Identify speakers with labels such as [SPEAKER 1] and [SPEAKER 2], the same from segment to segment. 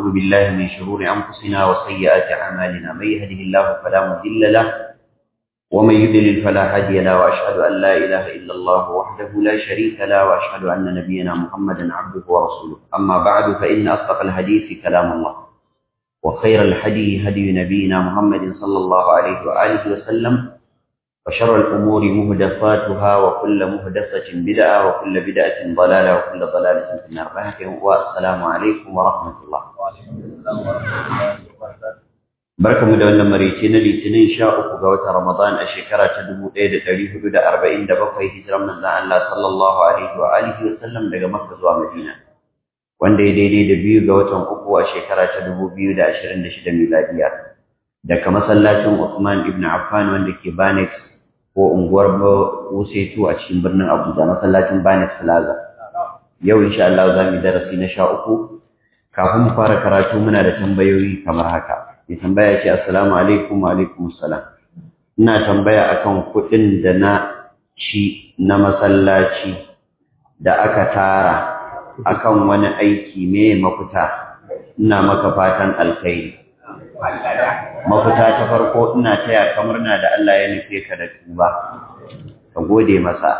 [SPEAKER 1] ونعوذ بالله من شرور أنفسنا وسيئات أعمالنا من يهده الله فلا مضل له ومن يضلل فلا هادي له وأشهد أن لا إله إلا الله وحده لا شريك له وأشهد أن نبينا محمدا عبده ورسوله أما بعد فإن أصدق الحديث كلام الله وخير الهدي هدي نبينا محمد صلى الله عليه وآله وسلم وشر الأمور مهدفاتها وكل مهدفة بدعة وكل بدعة ضلالة وكل ضلالة في النار. والسلام عليكم ورحمة الله. بركة مدونة مريتين لتنين شاء قوة رمضان الشكرة تدبو إيدة تريه بدا 40 دبقى هجرة من الله صلى الله عليه وآله وسلم لغا مكة ومدينة. wanda ya daidai da 2 ga watan uku a shekara ta 2026 miladiya daga masallacin Uthman ibn Affan wanda ke Banex ko unguwar Wusetu a cikin birnin Abuja, masallacin Banex Plaza. Yau insha Allah za mu darasi na 13. Kafin mu fara karatu muna da tambayoyi kamar haka. Mai tambaya ce assalamu alaikum wa alaikum assalam. Ina tambaya akan kuɗin da na ci na masallaci da aka tara akan wani aiki me mafita. Ina maka fatan alkhairi. Mafita ta farko ina taya ka murna da Allah ya nufe ka da tuba, ka gode masa.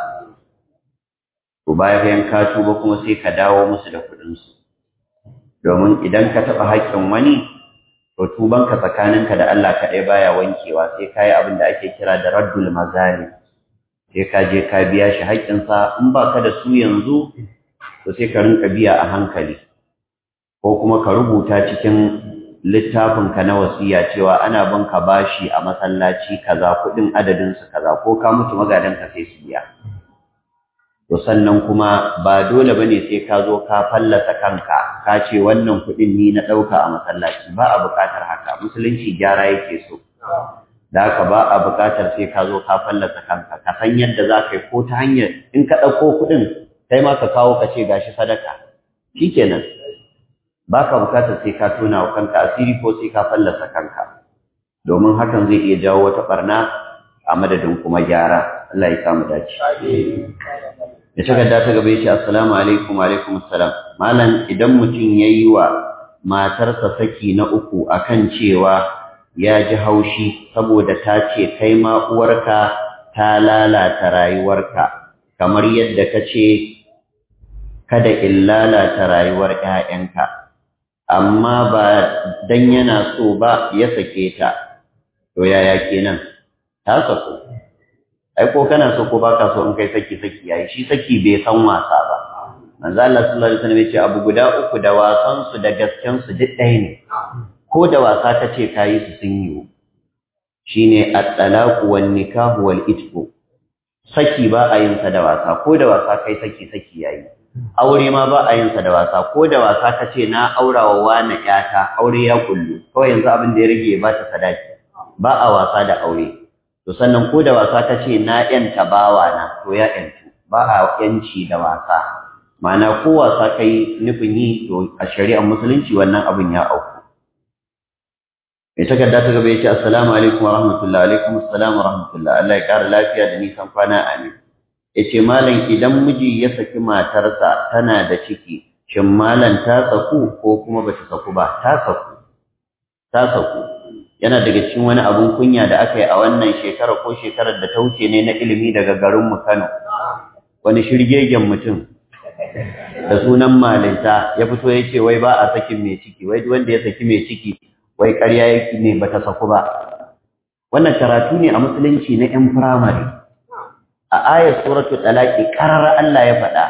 [SPEAKER 1] To bayan ka tuba kuma sai ka dawo musu da kuɗin su, domin idan ka taɓa haƙƙin wani to tubanka tsakaninka da Allah kaɗai baya wankewa, sai ka yi abin da ake kira da raddul mazali, sai ka je ka biya shi haƙƙinsa. In ba ka da su yanzu to sai ka rinka biya a hankali, ko kuma ka rubuta cikin littafinka na wasiya cewa ana bin ka bashi a masallaci kaza, kuɗin adadin su kaza, ko ka mutu magadanka sai su biya. To sannan kuma ba dole bane sai ka zo ka fallasa kanka ka ce wannan kuɗin ni na ɗauka a masallaci, ba a buƙatar haka. Musulunci gyara yake so, da haka ba a buƙatar sai ka zo ka fallasa kanka. Ka san yadda za ka yi, ko ta hanyar in ka ɗauko kuɗin kai ma ka kawo ka ce gashi sadaka, shikenan. Ba ka bukatar sai ka tona wa kanka asiri ko sai ka fallasa kanka, domin hakan zai iya jawo wata barna a madadin kuma gyara. Allah ya samu dace. Ya takarda ta gaba yace assalamu alaikum wa alaikum assalam. Malam, idan mutum yayi wa matarsa saki na uku akan cewa ya ji haushi saboda ta ce kai ma uwarka ta lalata rayuwarka, kamar yadda ka ce kada in lalata rayuwar ƴaƴanka, amma ba dan yana so ba ya sake ta, to yaya kenan? Ta sako. Ai ko kana so ko baka so in kai saki yayi. Shi saki bai san wasa ba. Manzo Allah sallallahu alaihi wasallam ya ce abu guda uku da wasan su da gasken su duk ɗaya ne. Ko da wasa kace kayi su sun yi. Shine at-talaq wan nikah wal itq. Saki ba a yin sa da wasa, ko da wasa kai saki yayi. Aure ma ba a yin sa da wasa, ko da wasa kace na aurawa wani yata, aure ya kullu, kawai yanzu abin da ya rage ba ta sadaki. Ba a wasa da aure. To sannan ko da wasa kace na yanta bawa na, to ya yantu. Ba a yanci da wasa. Ma'ana ko wasa kai nufin yi, to a shari'ar musulunci wannan abin ya auku. Mai takarda ta gaba yace assalamu alaikum wa rahmatullahi. Alaikum assalam wa rahmatullahi. Allah ya kara lafiya da nisan kwana, amin. Yace malam, idan miji ya saki matarsa tana da ciki, shin malam ta saku ko kuma bata saku ba? Ta saku. Yana daga cikin wani abun kunya da aka yi a wannan shekara ko shekarar da ta wuce ne na ilimi daga garin mu Kano. Wani shirgegen mutum da sunan malinta ya fito ya ce wai ba a sakin mai ciki, wai wanda ya saki mai ciki wai ƙarya yake ne bata saku ba. Wannan karatu ne a musulunci na 'yan firamare. A ayat suratul talaq qarara Allah ya faɗa,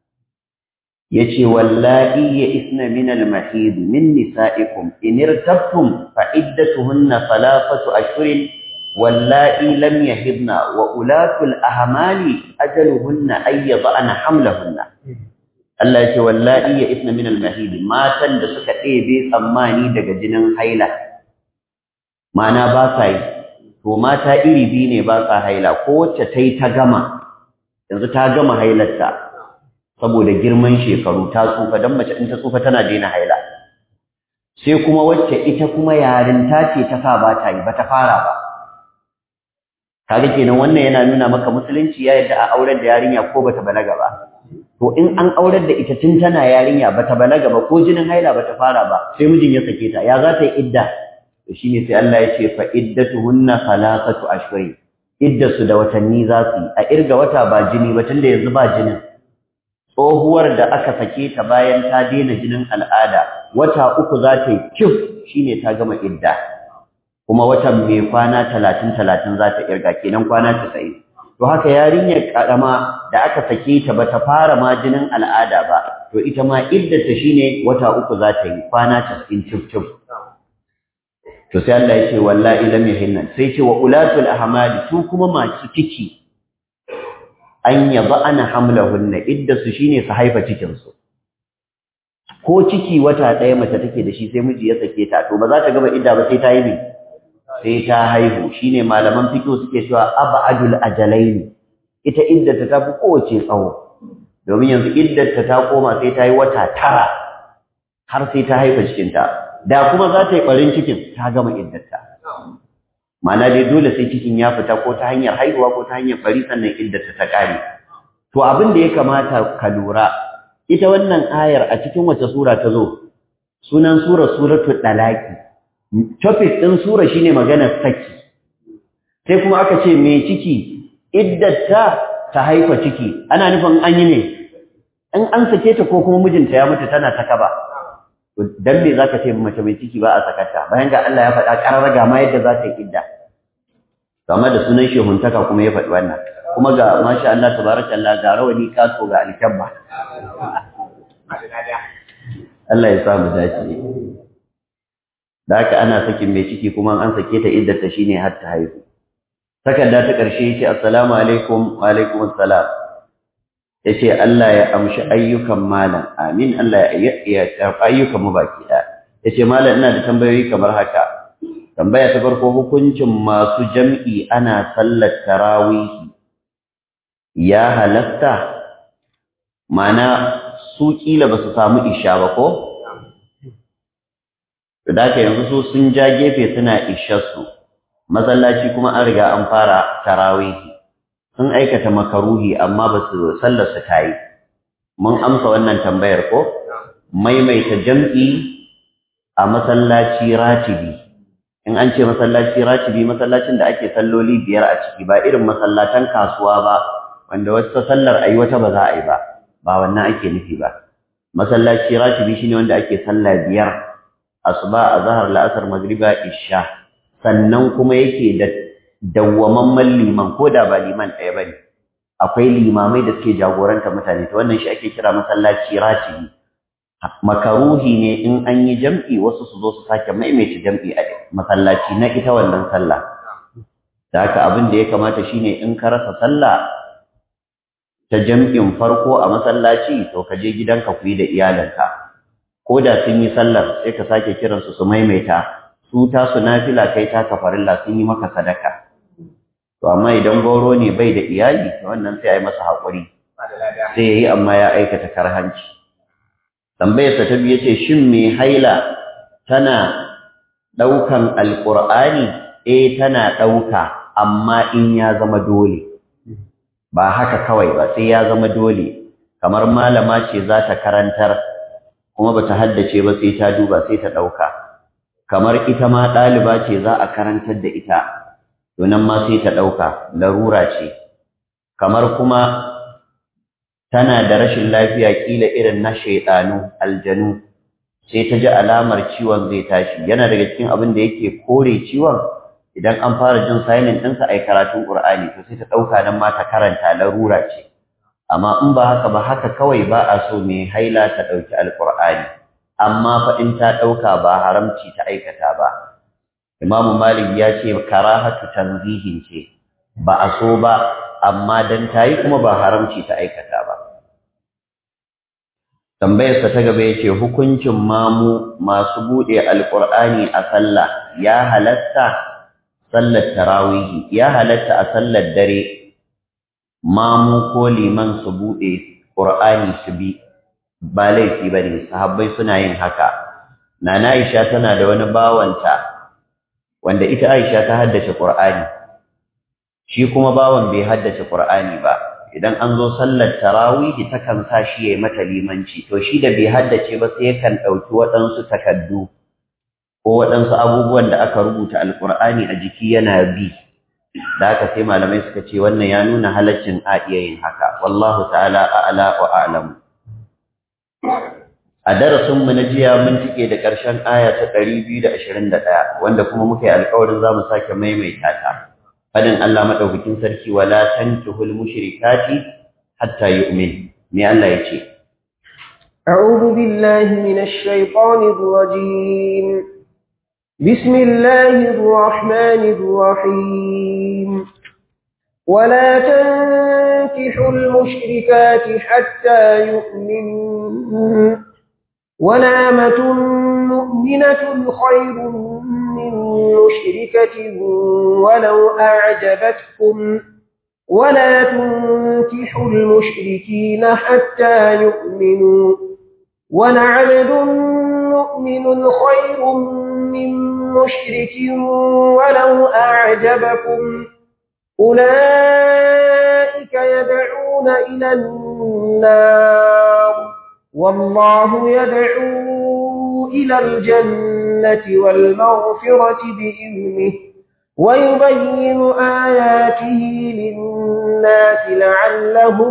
[SPEAKER 1] yace wallahi ya isna min al-mahid min nisa'ikum in irtabtum fa iddatuhunna thalathatu ashhurin wallahi lam yahidna wa ulatul ahmali ajaluhunna ay yad'ana hamlahunna. Allah yace wallahi ya isna min al-mahid, matan da suka ɗebe tsammani daga jinin haila, ma'ana ba sa yi. To mata iri biyu ne ba sa haila, ko wacce ta yi ta gama, yanzu ta gama hailarta saboda girman shekaru ta tsufa, don mace in ta tsufa tana daina haila. Sai kuma wacce ita kuma yarinta ce ta sa ba ta yi, ba ta fara ba. Kaga kenan wannan yana nuna maka musulunci ya yadda a auren da yarinya ko bata balaga ba. to in an aurar da ita tun tana yarinya bata balaga ba ko jinin haila bata fara ba sai mijin ya sake ta ya za ta yi idda to shine sai Allah ya ce fa iddatuhunna thalathatu ashhur iddasu da watanni za su yi a irga wata ba jini ba tunda yanzu ba jinin tsohuwar da aka sake ta bayan ta daina jinin al'ada wata uku za ta yi kif shine ta gama idda kuma watan mai kwana 30 za ta irga kenan kwana 90 to haka yarinyar karama da aka sake ta bata fara ma jinin al'ada ba to ita ma iddata shine wata uku za ta yi kwana 90 cif to sai Allah ya ce wallahi lam yahinna sai ce wa ulatul ahmali su kuma masu ciki an yaba ana hamlahunna iddasu shine su haifa cikin su ko ciki wata ɗaya mace take da shi sai miji ya sake ta to ba za ta gaba idda ba sai ta yi ne sai ta haihu shine malaman fiqh suke cewa abadul ajalaini ita iddata ta fi kowace tsawo domin yanzu iddata ta koma sai ta yi wata 9 har sai ta haifa cikin ta da kuma za ta yi barin cikin ta gama iddata ma'ana dai dole sai cikin ya fita ko ta hanyar haihuwa ko ta hanyar bari sannan iddata ta kare to abin da ya kamata ka lura ita wannan ayar a cikin wace sura ta zo sunan suratul talaqi topic din sura shine maganar saki sai kuma aka ce me ciki iddata ta haifa ciki ana nufin an yi ne in an sake ta ko kuma mijinta ya mutu tana ta kaba dan me zaka ce mace mai ciki ba a sakata bayan ga Allah ya faɗa kararraga ma yadda za ta yi idda kamar da sunan shehuntaka kuma ya faɗi wannan kuma ga masha Allah tabarakallah ga rawani kaso ga alkabba Allah ya sa mu dace da haka ana sakin mai ciki kuma an sake ta iddata shine har ta haihu takarda ta karshe yace assalamu alaikum wa alaikum assalam yace Allah ya amshi ayyukan malam amin Allah ya ayyukan mu baki da yace malam ina da tambayoyi kamar haka tambaya ta farko hukuncin masu jam'i ana sallar tarawih ya halatta mana su kila basu samu isha ba ko da haka yanzu su sun ja gefe suna isharsu masallaci kuma an riga an fara tarawih sun aikata makaruhi amma ba su sallar su tayi mun amsa wannan tambayar ko maimaita jam'i a masallaci ratibi in an ce masallaci ratibi masallacin da ake salloli 5 a ciki ba irin masallatan kasuwa ba wanda wata sallar ayi wata ba za a yi ba wannan ake nufi ba masallaci ratibi shine wanda ake sallah 5 asuba azhar la'asar magriba isha sannan kuma yake da dawwamamman liman ko da ba liman ɗaya bane akwai limamai da suke jagoranta mutane to wannan shi ake kira masallaci ratibi makaruhi ne in an yi jam'i wasu su zo su sake maimaita jam'i a masallaci na ita wannan sallah da haka abin da ya kamata shine in ka rasa sallah ta jam'in farko a masallaci to ka je gidanka ku yi da iyalanka ko da sun yi sallar sai ka sake kiransu su maimaita su ta su nafila kai ta kafarilla sun yi maka sadaka to amma idan goro ne bai da iyali to wannan sai ai masa hakuri sai yayi amma ya aikata karhanci tambayar ta biye ce shin me haila tana daukan alqur'ani tana dauka amma in ya zama dole ba haka kawai ba sai ya zama dole kamar malama ce za ta karantar kuma bata haddace ba sai ta duba sai ta dauka kamar ita ma ɗaliba ce za a karantar da ita to nan ma sai ta ɗauka larura ce kamar kuma tana da rashin lafiya kila irin na shaiɗanu aljanu sai ta ji alamar ciwon zai tashi yana daga cikin abin da yake kore ciwon idan an fara jin silent ɗinsa a yi karatun ƙur'ani to sai ta ɗauka nan ma ta karanta larura ce amma in ba haka ba haka kawai ba a so mai haila ta ɗauki alƙur'ani amma fa in ta ɗauka ba haramci ta aikata ba Imam Malik ya ce karahatu tanzihin ce ba a so ba amma dan tayi kuma ba haramci ta aikata ba tambayar sa ta gaba yace hukuncin mamu masu bude alqur'ani a sallah ya halatta sallar tarawih ya halatta a sallar dare mamu ko liman su bude qur'ani su bi ba laifi bane sahabbai suna yin haka nana Aisha tana da wani bawanta wanda ita Aisha ta haddace Qur'ani shi kuma bawan bai haddace Qur'ani ba idan an zo sallar tarawih takan sa shi yayi mata limanci to shi da bai haddace ba sai yakan dauki waɗansu takaddu ko waɗansu abubuwan da aka rubuta alqur'ani a jiki yana bi da haka sai malamai suka ce wannan ya nuna halaccin a iya yin haka wallahu ta'ala a'la wa a'lam. A darasin mu na jiya mun tike da ƙarshen aya ta 221 wanda kuma muka yi alƙawarin zamu sake maimaita ta. Fadin Allah madaukakin sarki wala tankihul mushrikati hatta yu'min. Me Allah yace?
[SPEAKER 2] A'udhu billahi minash shaitanir rajim. Bismillahir rahmanir rahim. ولا تنكحوا المشركات حتى يؤمنوا ولأمة مؤمنة خير من مشركة ولو أعجبتكم ولا تنكحوا المشركين حتى يؤمنوا ولعبد مؤمن خير من مشرك ولو أعجبكم أولئك يدعون إلى النار والله يدعو إلى الجنة والمغفرة بإذنه ويبين آياته للناس لعلهم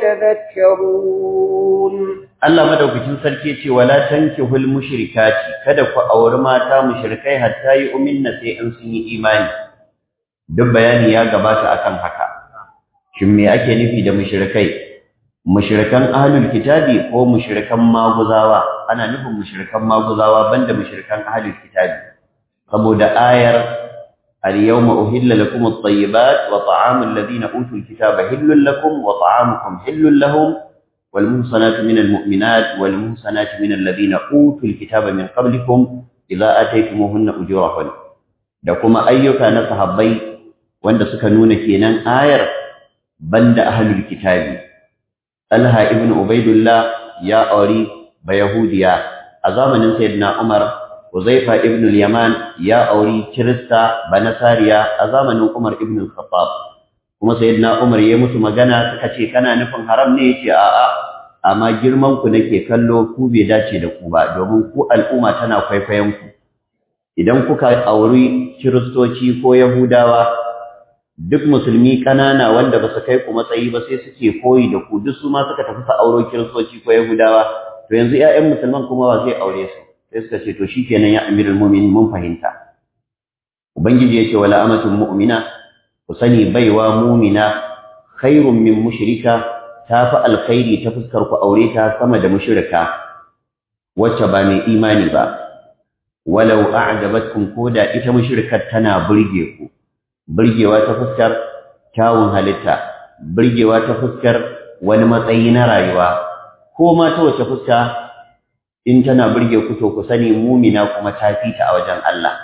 [SPEAKER 2] يتذكرون.
[SPEAKER 1] Allah madaukakin sarki yace wala tankihul mushrikati kada ku auri mata mushrikai hatta yu'minna sai in sun yi imani. Duk bayani ya gabata akan haka. Shin me ake nufi da mushrikai? Mushrikan ahlul kitabi ko mushrikan maguzawa? Ana nufin mushrikan maguzawa banda mushrikan ahlul kitabi. Saboda ayar al-yawma uhilla lakum at-tayyibat wa ta'amul ladina utul kitaba hillul lakum wa ta'amukum hillul lahum wal muhsanatu minal mu'minat wal muhsanatu minal ladina utul kitaba min qablikum idza ataytumuhunna ujurahun. Da kuma ayyuka na sahabbai wanda suka nuna kenan ayar banda ahlul kitabi. Talha ibn Ubaidullah ya auri bayahudiya a zamanin sayyidina Umar. Uzaifa ibn al-Yaman ya auri kirista banasariya a zamanin Umar ibn al-Khattab. Kuma sayyidina Umar ya musu magana suka ce kana nufin haram ne? Yace a'a, amma girman ku nake kallo, ku bai dace da ku ba domin ku al'umma tana kwaikwayon ku. Idan kuka auri kiristoci ko yahudawa, duk musulmi kanana wanda ba su kai ku matsayi ba sai suke koyi da ku, duk su ma suka tafi su auro kiristoci ko yahudawa, to yanzu ƴaƴan musulman kuma ba zai aure su. Sai suka ce to shikenan ya amirul mu'minin mun fahimta. Ubangiji yace wala amatun mu'mina, ku sani baiwa mu'mina khairun min mushrika, tafi alkhairi ta fuskar ku aure ta sama da mushrika wacce ba mai imani ba. Walau a'jabatkum, koda ita mushrikar tana burge ku, burgewa ta fuskar kyawun halitta, burgewa ta fuskar wani matsayi na rayuwa, ko ma ta wace fuska in tana burge ku to ku sani mumina kuma ta fita a wajen Allah.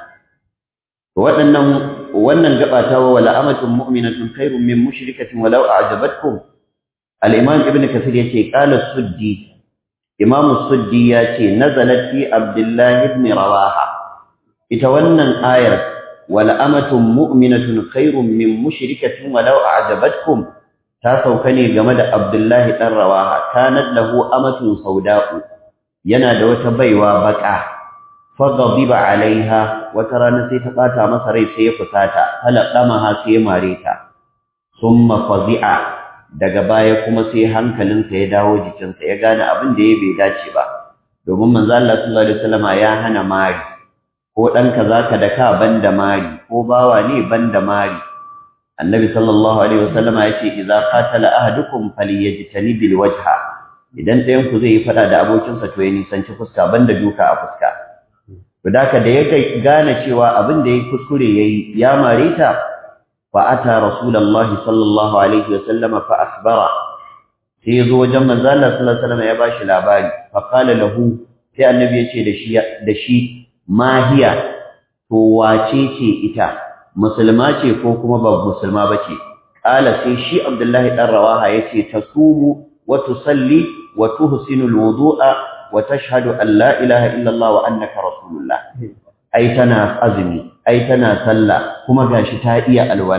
[SPEAKER 1] Wannan gaba ta wala amatun mu'minatun khairun min mushrikatin walau a'jabatkum. Al-Imam Ibn Kathir yace qala Suddi, Imam Suddi yace nazalat fi Abdullah ibn Rawaha. Ita wannan ayar wala amatun mu'minatun khairun min mushrikatin walau a'jabatkum ta sauka ne game da Abdullah dan Rawaha. Kanat lahu amatun sauda'u, yana da wata baiwa baka, faghadiba alaiha, wata rana sai ta bata masa rai sai ya fusata, halaqamaha sai ya mare ta. Summa fazi'a, daga baya kuma sai hankalinsa ya dawo jikinsa, ya gane abin da ya bai dace ba, domin manzo Allah sallallahu alaihi wasallam ya hana mari. Ko ɗanka zaka daka banda mari, ko bawa ne banda mari. Annabi sallallahu alaihi wasallam ya ce idza qatala ahadukum falyajtani bil wajha, idan ɗayan ku zai yi fada da abokinsa to ya nisanci fuska banda duka a fuska. To da ya gane cewa abin da ya kuskure yayi ya mare ta, fa ata rasulullahi sallallahu alaihi wasallam fa akhbara, sai yazo wajen manzo Allah sallallahu alaihi wasallam ya bashi labari. Fa qala lahu, sai annabi ya ce da shi ma hiya, to wace ce ita, musulma ce ko kuma ba musulma bace? Qala, sai shi Abdullahi dan Rawaha yace tasumu wa tusalli wa tuhsinu alwudu'a wa tashhadu an la ilaha illa Allah wa annaka rasulullah. Ai tana azumi, ai tana sallah, kuma gashi ta iya alwala,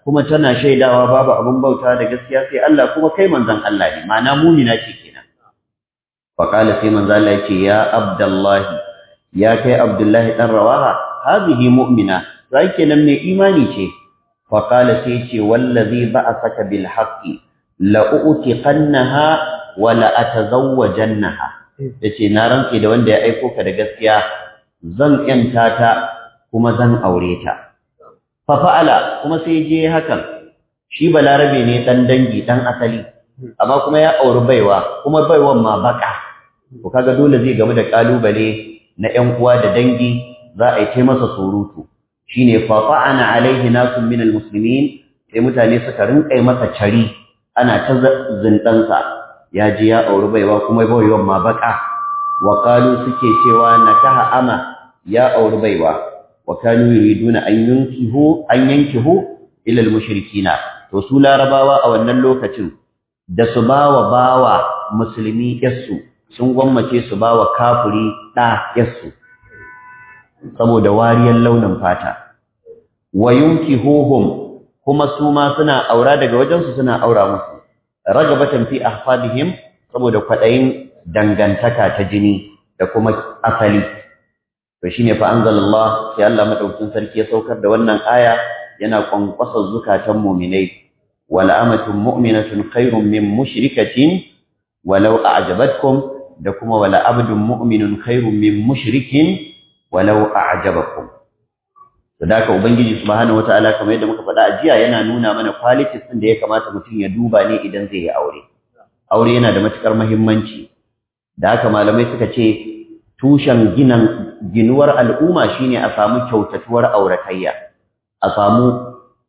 [SPEAKER 1] kuma tana shaidawa babu abin bauta da gaskiya sai Allah kuma kai manzon Allah ne ma'ana mu'mina ce kenan fa qala sai manzon Allah yace ya Abdullahi ya kai Abdullahi dan Rawaha hadhihi mu'mina sai kenan mai imani ce fa qala sai yace wallazi ba'athaka bil haqqi la u'tiqannaha wa la atazawwajannaha yace na rantsi da wanda ya aiko ka da gaskiya zan yanta ta kuma zan aure ta fa fa'ala kuma sai je hakan shi balarabe ne dan dangi dan asali amma kuma ya auri baiwa kuma baiwan ma baka to kaga dole zai gamu da kalubale na ƴan uwa da dangi za a yi ta masa surutu shine fa fa'ana alaihi nasun minal muslimin sai mutane suka rinƙai masa cari ana ta zindansa ya je ya auri baiwa kuma baiwan ma baka wa qalu suke cewa nakaha ama ya auri baiwa wa kanu yuriduna an yankihu ila al-mushrikina to su larabawa a wannan lokacin da su bawa musulmi yassu sun gwammace su bawa kafiri da yassu saboda wariyar launin fata wa yunkihuhum kuma su ma suna aura daga wajen su suna aura musu ragabatan fi ahfadihim saboda kwadayin dangantaka ta jini da kuma asali to shine fa anzalallah sai Allah madaukakin sarki ya saukar da wannan aya yana kwankwasa zukatan mu'minai wala amatun mu'minatun khairum min mushrikatin walau a'jabatkum da kuma wala abdun mu'minun khairum min mushrikin walau a'jabakum sadaka ubangiji subhanahu wataala kamar yadda muka faɗa a jiya yana nuna mana qualities din da ya kamata mutum ya duba ne idan zai yi aure yana da matukar muhimmanci da haka malamai suka ce tushen ginuwar al'umma shine a samu kyautatuwar auratayya a samu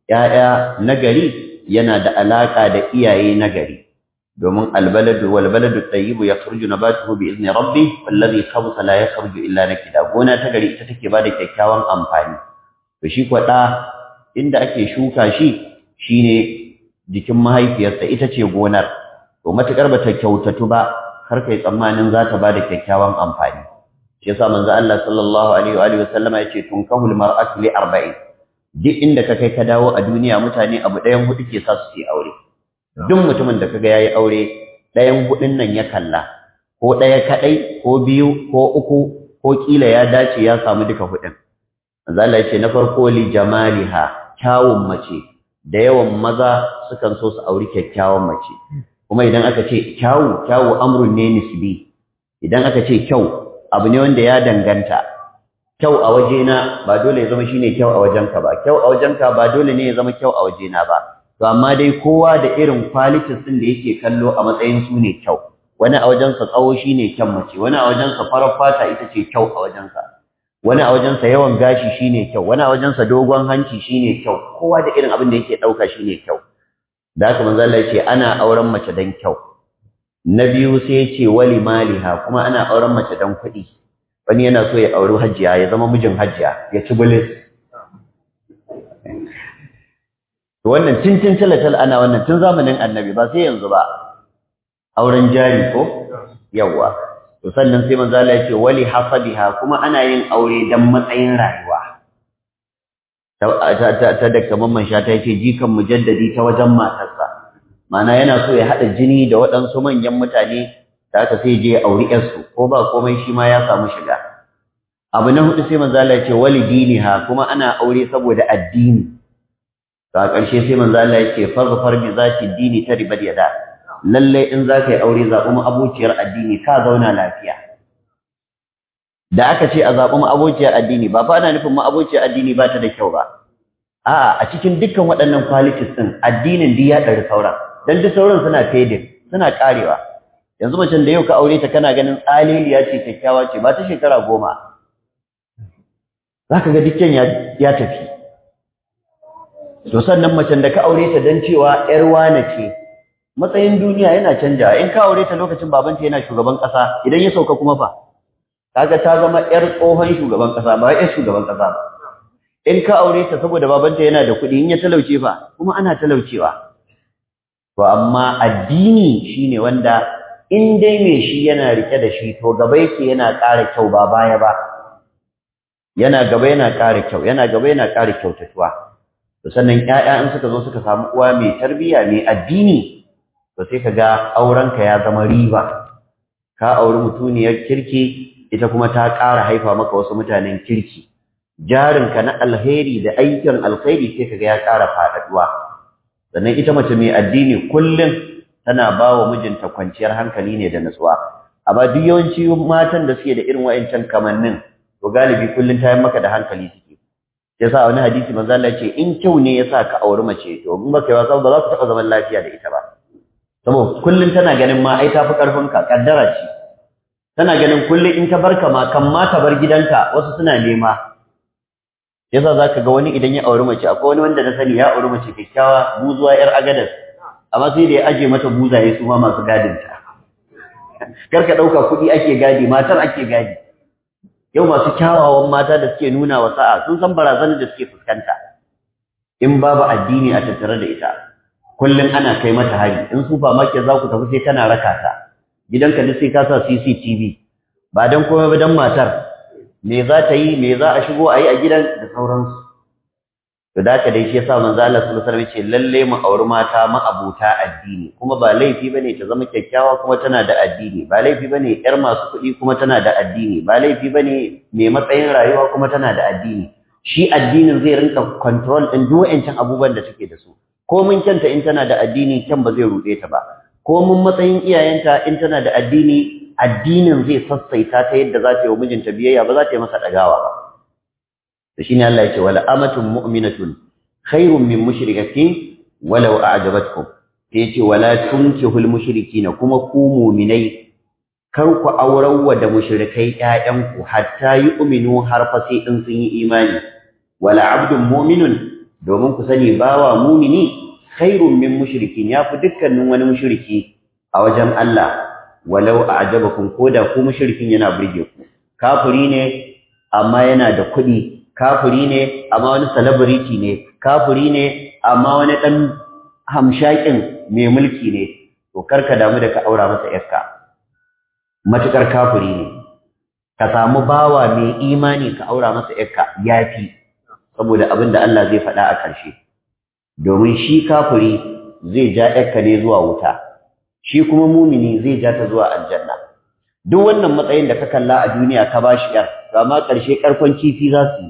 [SPEAKER 1] ƴaƴa nagari yana da alaka da iyaye nagari domin albaladu wal baladu tayyibu yakhruju nabatuhu bi izni rabbih wallazi khabutha la yakhruju illa nakida gona ta gari ita take bada kyakkyawan amfani to shi kwada inda ake shuka shi shine jikin mahaifiyarsa ita ce gonar to matukar bata kyautatu ba har kai tsammanin za ta bada kyakkyawan amfani shi yasa manzo Allah sallallahu alaihi wa alihi wasallama yace tunkahul mar'atu li arba'in duk inda ka kai ka dawo a duniya mutane abu ɗayan hudu ke sa su yi aure duk mutumin da kaga yayi aure ɗayan hudun nan ya kalla ko ɗaya kadai ko biyu ko uku ko kila ya dace ya samu duka hudun manzo Allah yace na farko li jamaliha kyawun mace da yawan maza sukan so su auri kyakkyawan mace kuma idan aka ce kyawu amrun ne nisbi idan aka ce kyau abu ne wanda ya danganta kyau a wajena ba dole ya zama shine kyau a wajenka ba kyau a wajenka ba dole ne ya zama kyau a wajena ba to amma dai kowa da irin qualities din da yake kallo a matsayin su ne kyau wani a wajensa tsawo shine kyan mace wani a wajensa farar fata ita ce kyau a wajensa wani a wajensa yawan gashi shine kyau wani a wajensa dogon hanci shine kyau kowa da irin abin da yake dauka shine kyau da haka manzo Allah yace ana auren mace dan kyau na biyu sai yace wali maliha kuma ana auren mace dan kuɗi wani yana so ya auri hajjiya ya zama mijin hajjiya ya ci bulis to wannan cincin talatal ana wannan tun zamanin annabi ba sai yanzu ba auren jari ko yawa to sannan sai manzo Allah yake wali hasabiha kuma ana yin aure dan matsayin rayuwa ta da kaman man sha ta yake jikan mujaddadi ta wajen matarsa mana yana so ya hada jini da waɗansu manyan mutane da aka sai je auri yarsu ko ba komai shi ma ya samu shiga abu na hudu sai manzo Allah yake wali diniha kuma ana aure saboda addini to a ƙarshe sai manzo Allah yake farfar bi zati dini ta ribar yada lalle in za ka yi aure zaɓi ma'abociyar addini ka zauna lafiya da aka ce a zaɓi ma'abociyar addini ba fa ana nufin ma'abociyar addini ba ta da kyau ba a'a a cikin dukkan waɗannan qualities ɗin addinin duk ya ɗari sauran dan duk sauran suna fading suna ƙarewa yanzu macen da yau ka aure ta kana ganin tsaliliya ce kyakkyawa ce ba ta shekara 10 za ka ga dukkan ya tafi to sannan macen da ka aure ta dan cewa ƴar wane ce matsayin duniya yana canjawa in ka aure ta lokacin babanta yana shugaban kasa idan ya sauka kuma fa kaga ta zama ƴar tsohon shugaban kasa ba ƴar shugaban kasa ba in ka aure ta saboda babanta yana da kuɗi in ya talauce fa kuma ana talaucewa to amma addini shine wanda in dai me shi yana rike da shi to gaba yake yana ƙara kyau ba baya ba yana gaba yana ƙara kyau yana gaba yana ƙara kyautatuwa to sannan ƴaƴa in suka zo suka samu uwa mai tarbiyya mai addini to sai kaga aurenka ya zama riba, ka auri mutuniyar kirki ita kuma ta ƙara haifa maka wasu mutanen kirki, jarinka na alheri da aikin alkhairi sai kaga ya ƙara faɗaɗuwa. Sannan ita mace mai addini kullum tana ba wa mijinta kwanciyar hankali ne da nutsuwa. Amma duk yawanci matan da suke da irin wa'ancan kamannin to galibi kullum ta yi maka da hankali suke. Yasa wani hadisi manzo Allah ya ce in kyau ne yasa ka auri mace to in baka yi wasa ba za ku taɓa zaman lafiya da ita ba. Saboda kullum tana ganin ma ai tafi ƙarfinka, kaddara ce. Tana ganin kullum in ta barka ma kan ma ta bar gidanka wasu suna nema. Yasa zaka ga wani idan ya auri mace, akwai wani wanda na sani ya auri mace kyakkyawa buzuwa yar agadas, amma sai da ya aje mata buzaye su ma masu gadinta. Kar ka dauka kuɗi ake gadi, matar ake gadi. Yau masu kyawawan mata da suke nuna wa sa'a sun san barazanar da suke fuskanta. In babu addini a tattare da ita, kullum ana kai mata hari. In supermarket za ku tafi sai kana raka ta. Gidanka duk sai ka sa CCTV. Ba dan komai ba dan matar. Me za ta yi, me za a shigo a yi a gidan da sauransu. To da haka dai shi yasa manzo Allah sallallahu alaihi wasallam ya ce lalle mu auri mata ma'abuta addini, kuma ba laifi bane ta zama kyakkyawa kuma tana da addini, ba laifi bane yar masu kuɗi kuma tana da addini, ba laifi bane mai matsayin rayuwa kuma tana da addini. Shi addinin zai rinka control din duk wa'ancan abubuwan da take da su. Ko mun kyanta in tana da addini kyan ba zai ruɗe ta ba. Ko mun matsayin iyayenta in tana da addini, addinin zai sassaita ta yadda za ta yi wa mijinta biyayya, ba za ta yi masa ɗagawa ba. Da shi ne Allah ya ce, wala amatun mu'minatun khairun min mushrikatin walau a'jabatkum. Sai ya ce, wala tunkihul mushrikina, kuma ku mu'minai kar ku aurawa da mushrikai ƴaƴanku hatta yu'minu har fa sai in sun yi imani. Wala abdun mu'minun, domin ku sani bawa mu'mini khairun min mushrikin, yafi dukkanin wani mushriki a wajen Allah. Walau a'jabakum, koda ku mushrikin yana burge ku. Kafiri ne amma yana da kuɗi, kafiri ne amma wani celebrity ne, kafiri ne amma wani dan hamshakin mai mulki ne, to karka damu da ka aura masa yarka. Matukar kafiri ne, ka samu bawa mai imani ka aura masa yarka yafi, saboda abin da Allah zai faɗa a ƙarshe. Domin shi kafiri zai ja yarka ne zuwa wuta, shi kuma mumini zai ja ta zuwa aljanna. Duk wannan matsayin da ka kalla a duniya ka bashi yar, to amma ƙarshe ƙarkon kifi za su yi.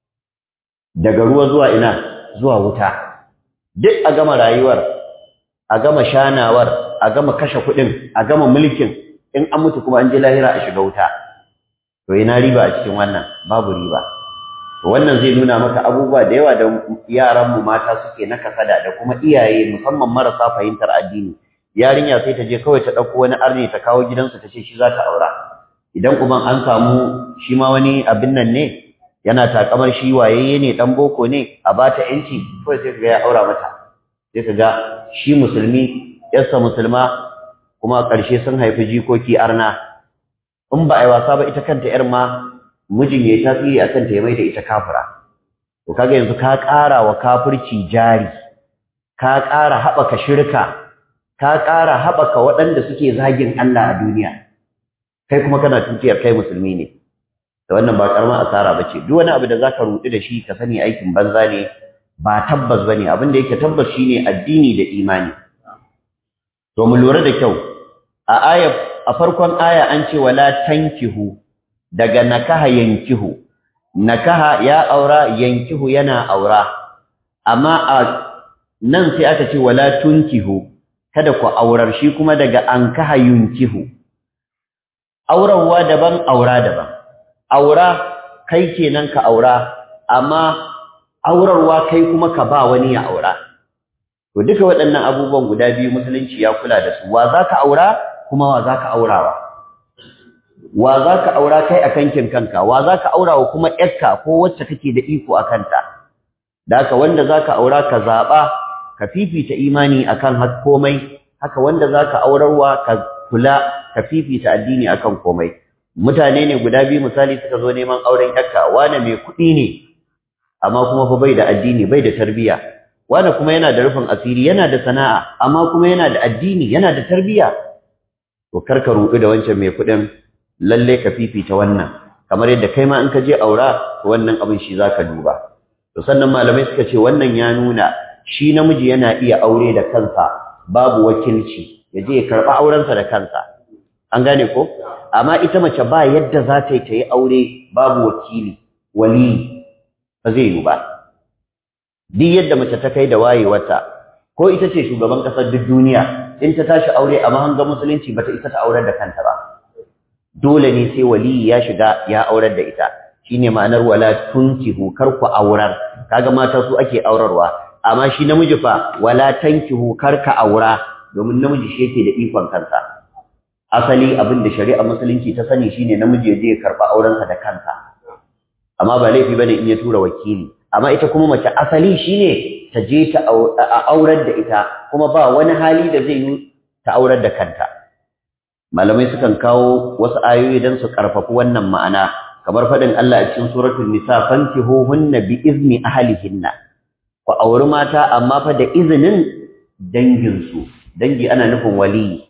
[SPEAKER 1] Daga ruwa zuwa ina? Zuwa wuta. Duk a gama rayuwar, a gama shanawar, a gama kashe kuɗin, a gama mulkin, in an mutu kuma an je lahira a shiga wuta. To ina riba a cikin wannan? Babu riba. To wannan zai nuna maka abubuwa da yawa da yaran mu mata suke na kasada da kuma iyaye musamman marasa fahimtar addini. Yarinya sai ta je kawai ta ɗauko wani arni ta kawo gidansu ta ce shi za ta aura. Idan uban an samu shi ma wani abin nan ne, yana takamar shi wayayye ne, dan boko ne, a bata yanci, kawai sai kaga ya aura mata. Sai kaga shi musulmi, yarsa musulma, kuma a ƙarshe sun haifi jikoki arna. In ba a yi wasa ba ita kanta yar ma mijin yayi tasiri a kanta ya mai da ita kafira. To kaga yanzu ka ƙara wa kafirci jari, ka ƙara haɓaka shirka, ka ƙara haɓaka waɗanda suke zagin Allah a duniya. Kai kuma kana tutiyar kai musulmi ne. Da wannan ba karamar asara bace. Duk wani abu da zaka rudu da shi ka sani aikin banza ne, ba tabbas bane. Abin da yake tabbas shine addini da imani. To mu lura da kyau. A farkon aya an ce wala tankihu, daga nakaha yankihu. Nakaha ya aura, yankihu yana aura. Amma a nan sai aka ce wala tunkihu, kada ku aurar, shi kuma daga ankaha yunkihu. Aurarwa daban, aura daban. Aura kai kenan ka aura, amma aurarwa kai kuma ka ba wani ya aura. To duka waɗannan abubuwan guda biyu musulunci ya kula da su. Wa za ka aura kuma wa za ka aurawa? Wa za ka aura kai a kankin kanka? Wa za ka aurawa kuma ƴarka ko wacce kake da iko a kanta? Da haka wanda za ka aura ka zaɓa, ka fifita imani akan komai. Haka wanda za ka aurarwa ka kula, ka fifita addini akan komai. Mutane ne guda biyu misali suka zo neman auren ƴarka, wane mai kuɗi ne amma kuma fa bai da addini, bai da tarbiyya. Wane kuma yana da rufin asiri, yana da sana'a amma kuma yana da addini, yana da tarbiyya. To karka ruɗu da wancan mai kuɗin, lalle ka fifita wannan. Kamar yadda kai ma in ka je aura, to wannan abin shi zaka duba. to sannan malamai suka ce wannan ya nuna shi namiji yana iya aure da kansa babu wakilci ya je ya karɓi aurensa da kansa an gane ko amma ita mace ba yadda za ta yi aure babu wali ba zai yi ba duk yadda mace ta kai da wayewarta ko ita ce shugaban ƙasar duk duniya in ta tashi aure a mahanga musulunci bata isa ta aurar da kanta ba dole ne sai wali ya shiga ya aurar da ita shine ma'anar wala tunkihu kar ku aurar kaga mata su ake aurarwa amma shi namiji fa wala tankihu kar ka aura domin namiji shi yake da ikon kansa asali abin da shari'a musulunci ta sani shine namiji ya je ya karba aurensa da kansa amma ba laifi bane in ya tura wakili amma ita kuma mace asali shine ta je ta aurar da ita kuma ba wani hali da zai yi ta aurar da kanta malamai sukan kawo wasu ayoyi dan su karfafi wannan ma'ana kamar fadin Allah a cikin suratul nisa fankihuhunna bi izni ahlihinna ku auri mata amma fa da izinin dangin su dangi ana nufin wali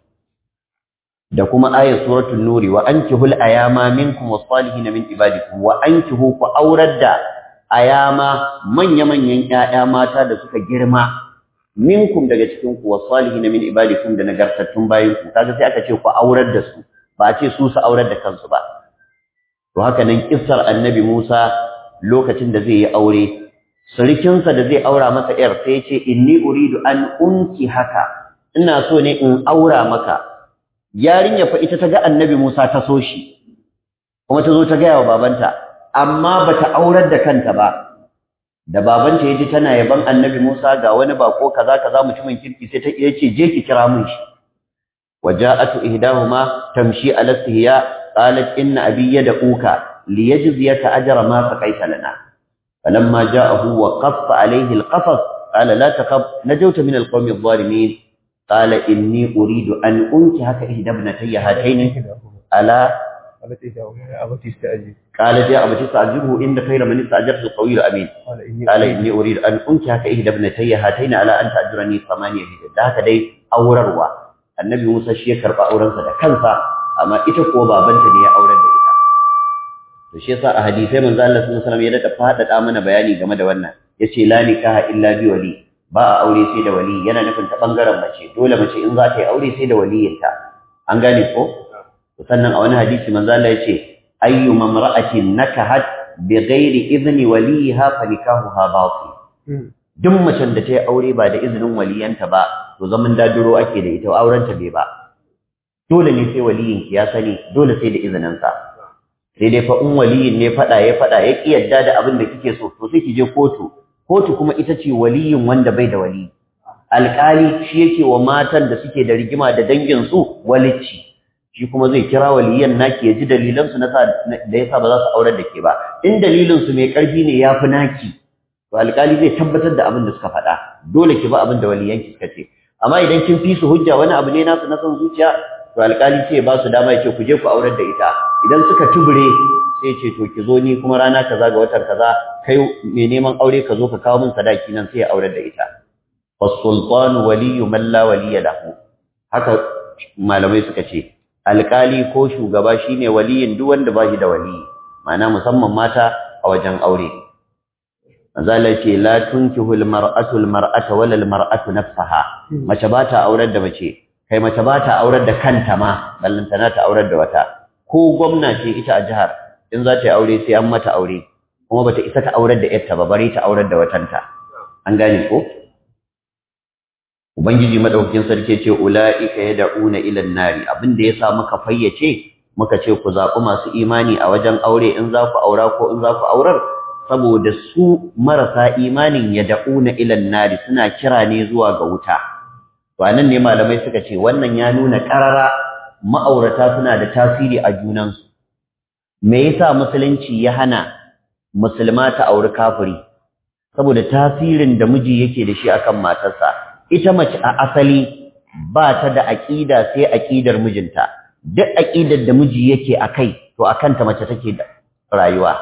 [SPEAKER 1] da kuma ayat suratul nuri wa ankihul ayama minkum was-salihin min ibadikum wa ankihu ku aurar da ayama manya-manyan ƴaƴa mata da suka girma minkum daga cikin ku was-salihin min ibadikum da nagartattun bayin ku kaga sai aka ce ku aurar da su ba a ce su aurar da kansu ba to haka nan kissar annabi Musa lokacin da zai yi aure surikinsa da zai aura masa yar sai ya ce inni uridu an unki haka ina so ne in aura maka yarinya fa ita ta ga annabi Musa ta so shi kuma ta zo ta ga wa babanta amma bata aurar da kanta ba da babanta yaji tana yaban annabi Musa ga wani bako kaza mutumin kirki sai ta yace je ki kira mun shi waja'atu ihdahuma tamshi ala istihya qalat inna abi yad'uka liyajziyaka ajra ma saqaita lana falamma ja'ahu wa qaffa alayhi alqasas qala la taqab najawta min alqawmi adh-dhalimin qala inni uridu an unkihaka ihda ibnatayya hatayn ala قالت يا أبتي استأجره إن خير من استأجرت القوي الأمين قال إني أريد أن أنكحك إحدى ابنتي هاتين على أن تأجرني 8 حجج da haka dai aurarwa annabi Musa shi ya karba aurensa da kansa amma ita ko babanta ne ya aurar da ita to shi yasa a hadisi manzo Allah sallallahu alaihi wasallam ya daɗa faɗaɗa mana bayani game da wannan yace la nikaha illa bi wali ba a aure sai da wali yana nufin ta bangaren mace dole mace in za ta yi aure sai da waliyinta an gane ko sannan a wani hadisi manzo Allah yace ayyu mamra'atin nakahat bighairi idni waliha fa nikahuha batil duk macen da ta yi aure ba da izinin waliyanta ba to zaman daduro ake da ita aurenta bai ba dole ne sai waliyin ki ya sani dole sai da izinin sa sai dai fa in waliyin ne ya ki yadda da abin da kike so to sai ki je kotu kuma ita ce waliyin wanda bai da wali alƙali shi yake wa matan da suke da rigima da dangin su walici shi kuma zai kira waliyan naki ya ji dalilan su da yasa ba za su aurar da ke ba in dalilin su mai karfi ne yafi naki to alƙali zai tabbatar da abin da suka faɗa dole ki ba abin da waliyan ki suka ce amma idan kin fi su hujja wani abu ne nasu na san zuciya to alƙali sai ba su dama ya ce ku je ku aurar da ita idan suka tubure sai ce to ki zo ni kuma rana kaza ga watan kaza kai mai neman aure ka zo ka kawo min sadaki nan sai ya aurar da ita was-sultanu waliyyu man la waliya lahu haka malamai suka ce alƙali ko shugaba shine waliyin duk wanda ba shi da wali ma'ana musamman mata a wajen aure manzala ce la tunkihul mar'atu al-mar'ata wala al-mar'atu nafsaha mace ba ta aurar da mace kai mace ba ta aurar da kanta ma ballantana ta aurar da wata ko gwamna ce ita a jihar in za ta yi aure sai an mata aure kuma bata isa ta aurar da yarta ba bare ta aurar da watanta an gane ko ubangiji madaukakin sarki ce ulaika yad'una ila an-nari abinda yasa muka fayyace muka ce ku zaɓi masu imani a wajen aure in za ku aura ko in za ku aurar saboda su marasa imanin yad'una ila an-nari suna kira ne zuwa ga wuta to anan ne malamai suka ce wannan ya nuna karara ma'aurata suna da tasiri a junansu me yasa musulunci ya hana musulma ta auri kafiri saboda tasirin da miji yake da shi akan matarsa ita mace a asali ba ta da aqida sai aqidar mijinta duk aqidar da miji yake akai to akan ta mace take da rayuwa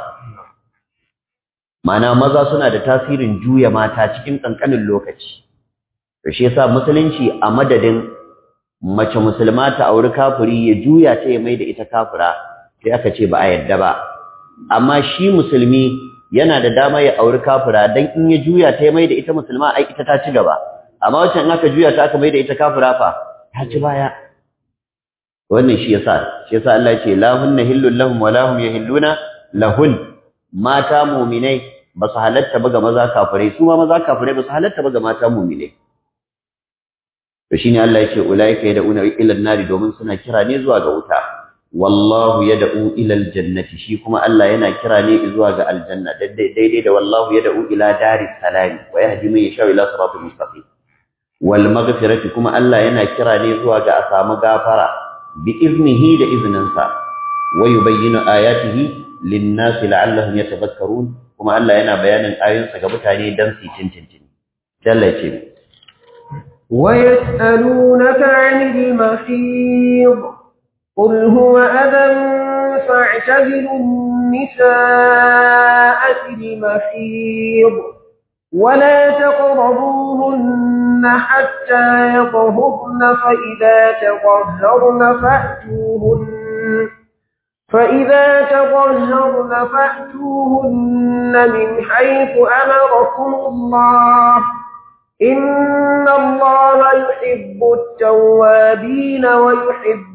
[SPEAKER 1] mana maza suna da tasirin juya mata cikin kankanin lokaci to shi yasa musulunci a madadin mace musulma ta auri kafiri ya juya ta ya mai da ita kafira sai aka ce ba a yadda ba amma shi musulmi yana da dama ya auri kafira dan in ya juya ta mai da ita musulma ai ita ta ci gaba amma wacce in aka juya ta aka mai da ita kafira fa ta ci baya wannan shi yasa Allah ya ce la hunna hillul lahum wa lahum yahilluna lahun mata mu'minai ba su halatta ba ga maza kafirai su ma maza kafirai ba su halatta ba ga mata mu'minai to shine Allah yake ulaika yad'una ila an-nari domin suna kira ne zuwa ga wuta wallahu yad'u ila al-jannati shi kuma Allah yana kira ne zuwa ga aljanna daidai da wallahu yad'u ila daris salam wa yahdi man yasha ila siratal mustaqim wal maghfirati kuma Allah yana kira ne zuwa ga a samu gafara bi iznihi da izninsa wa yubayyinu ayatihi lin-nasi la'allahum yatadhakkarun kuma Allah yana bayanin ayoyinsa ga mutane dan su cincin Allah ya ce
[SPEAKER 2] ويسألونك عن المحيض قل هو أذى فاعتزلوا النساء في المحيض ولا تقربوهن حتى يطهرن فإذا تطهرن فأتوهن من حيث أمركم الله إن الله يحب التوابين ويحب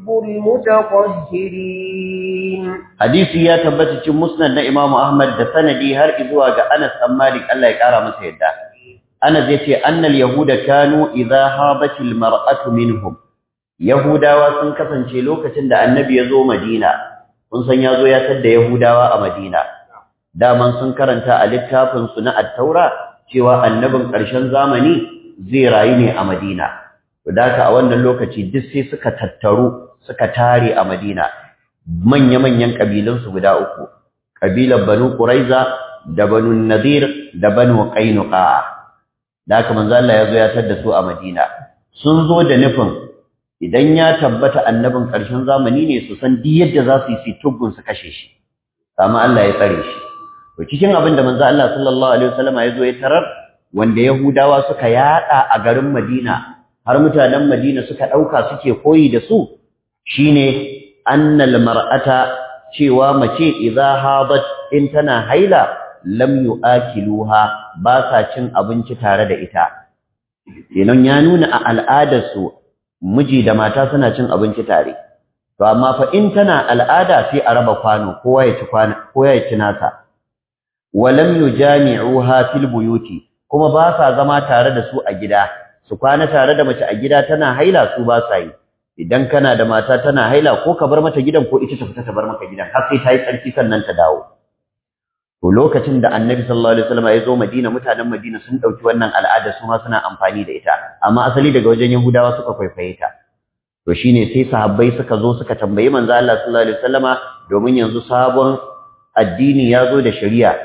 [SPEAKER 2] المتطهرين
[SPEAKER 1] حديثي يا تبت مسند إمام أحمد دسندي هر إذوا أنس أم مالك الله يكرم سيدا أنس يتي أن اليهود كانوا إذا هابت المرأة منهم يهودا وسن كسانشي لوكacin da annabi yazo Madina kun san yazo ya tadda Yahudawa a Madina daman sun karanta a littafin su na at-Taura cewa annabin ƙarshen zamani zai rayu ne a Madina. To daka a wannan lokaci duk sai suka tattaru, suka tare a Madina. Manya-manyan kabilansu guda uku, kabilar Banu Quraiza da Banu Nadir da Banu Qainuqa. Daka manzo Allah ya zo ya tada su a Madina. Sun zo da nufin idan ya tabbata annabin ƙarshen zamani ne su san duk yadda za su yi tubbun su kashe shi. Amma Allah ya tsare shi. To cikin abin da manzo Allah sallallahu alaihi wasallam ya zo ya tarar wanda Yahudawa suka yada a garin Madina har mutanen Madina suka dauka suke koyi da su shine annal mar'ata cewa mace idza hadat in tana haila lam yu'akiluha ba sa cin abinci tare da ita kenan ya nuna a al'adar su miji da mata suna cin abinci tare to amma fa in tana al'ada sai a raba kwano kowa ya ci nasa walam yujami'uha fil buyuti kuma ba sa zama tare da su a gida su kwana tare da mace a gida tana haila su ba sa yi idan kana da mata tana haila ko ka bar mata gidan ko ita ta fita ta bar maka gidan har sai ta yi tsarki sannan ta dawo to lokacin da annabi sallallahu alaihi wasallam ya zo Madina mutanen Madina sun dauki wannan al'ada su ma suna amfani da ita amma asali daga wajen Yahudawa suka kwaikwaye ta to shine sai sahabbai suka zo suka tambayi manzo Allah sallallahu alaihi wasallama domin yanzu sabon addini ya zo da shari'a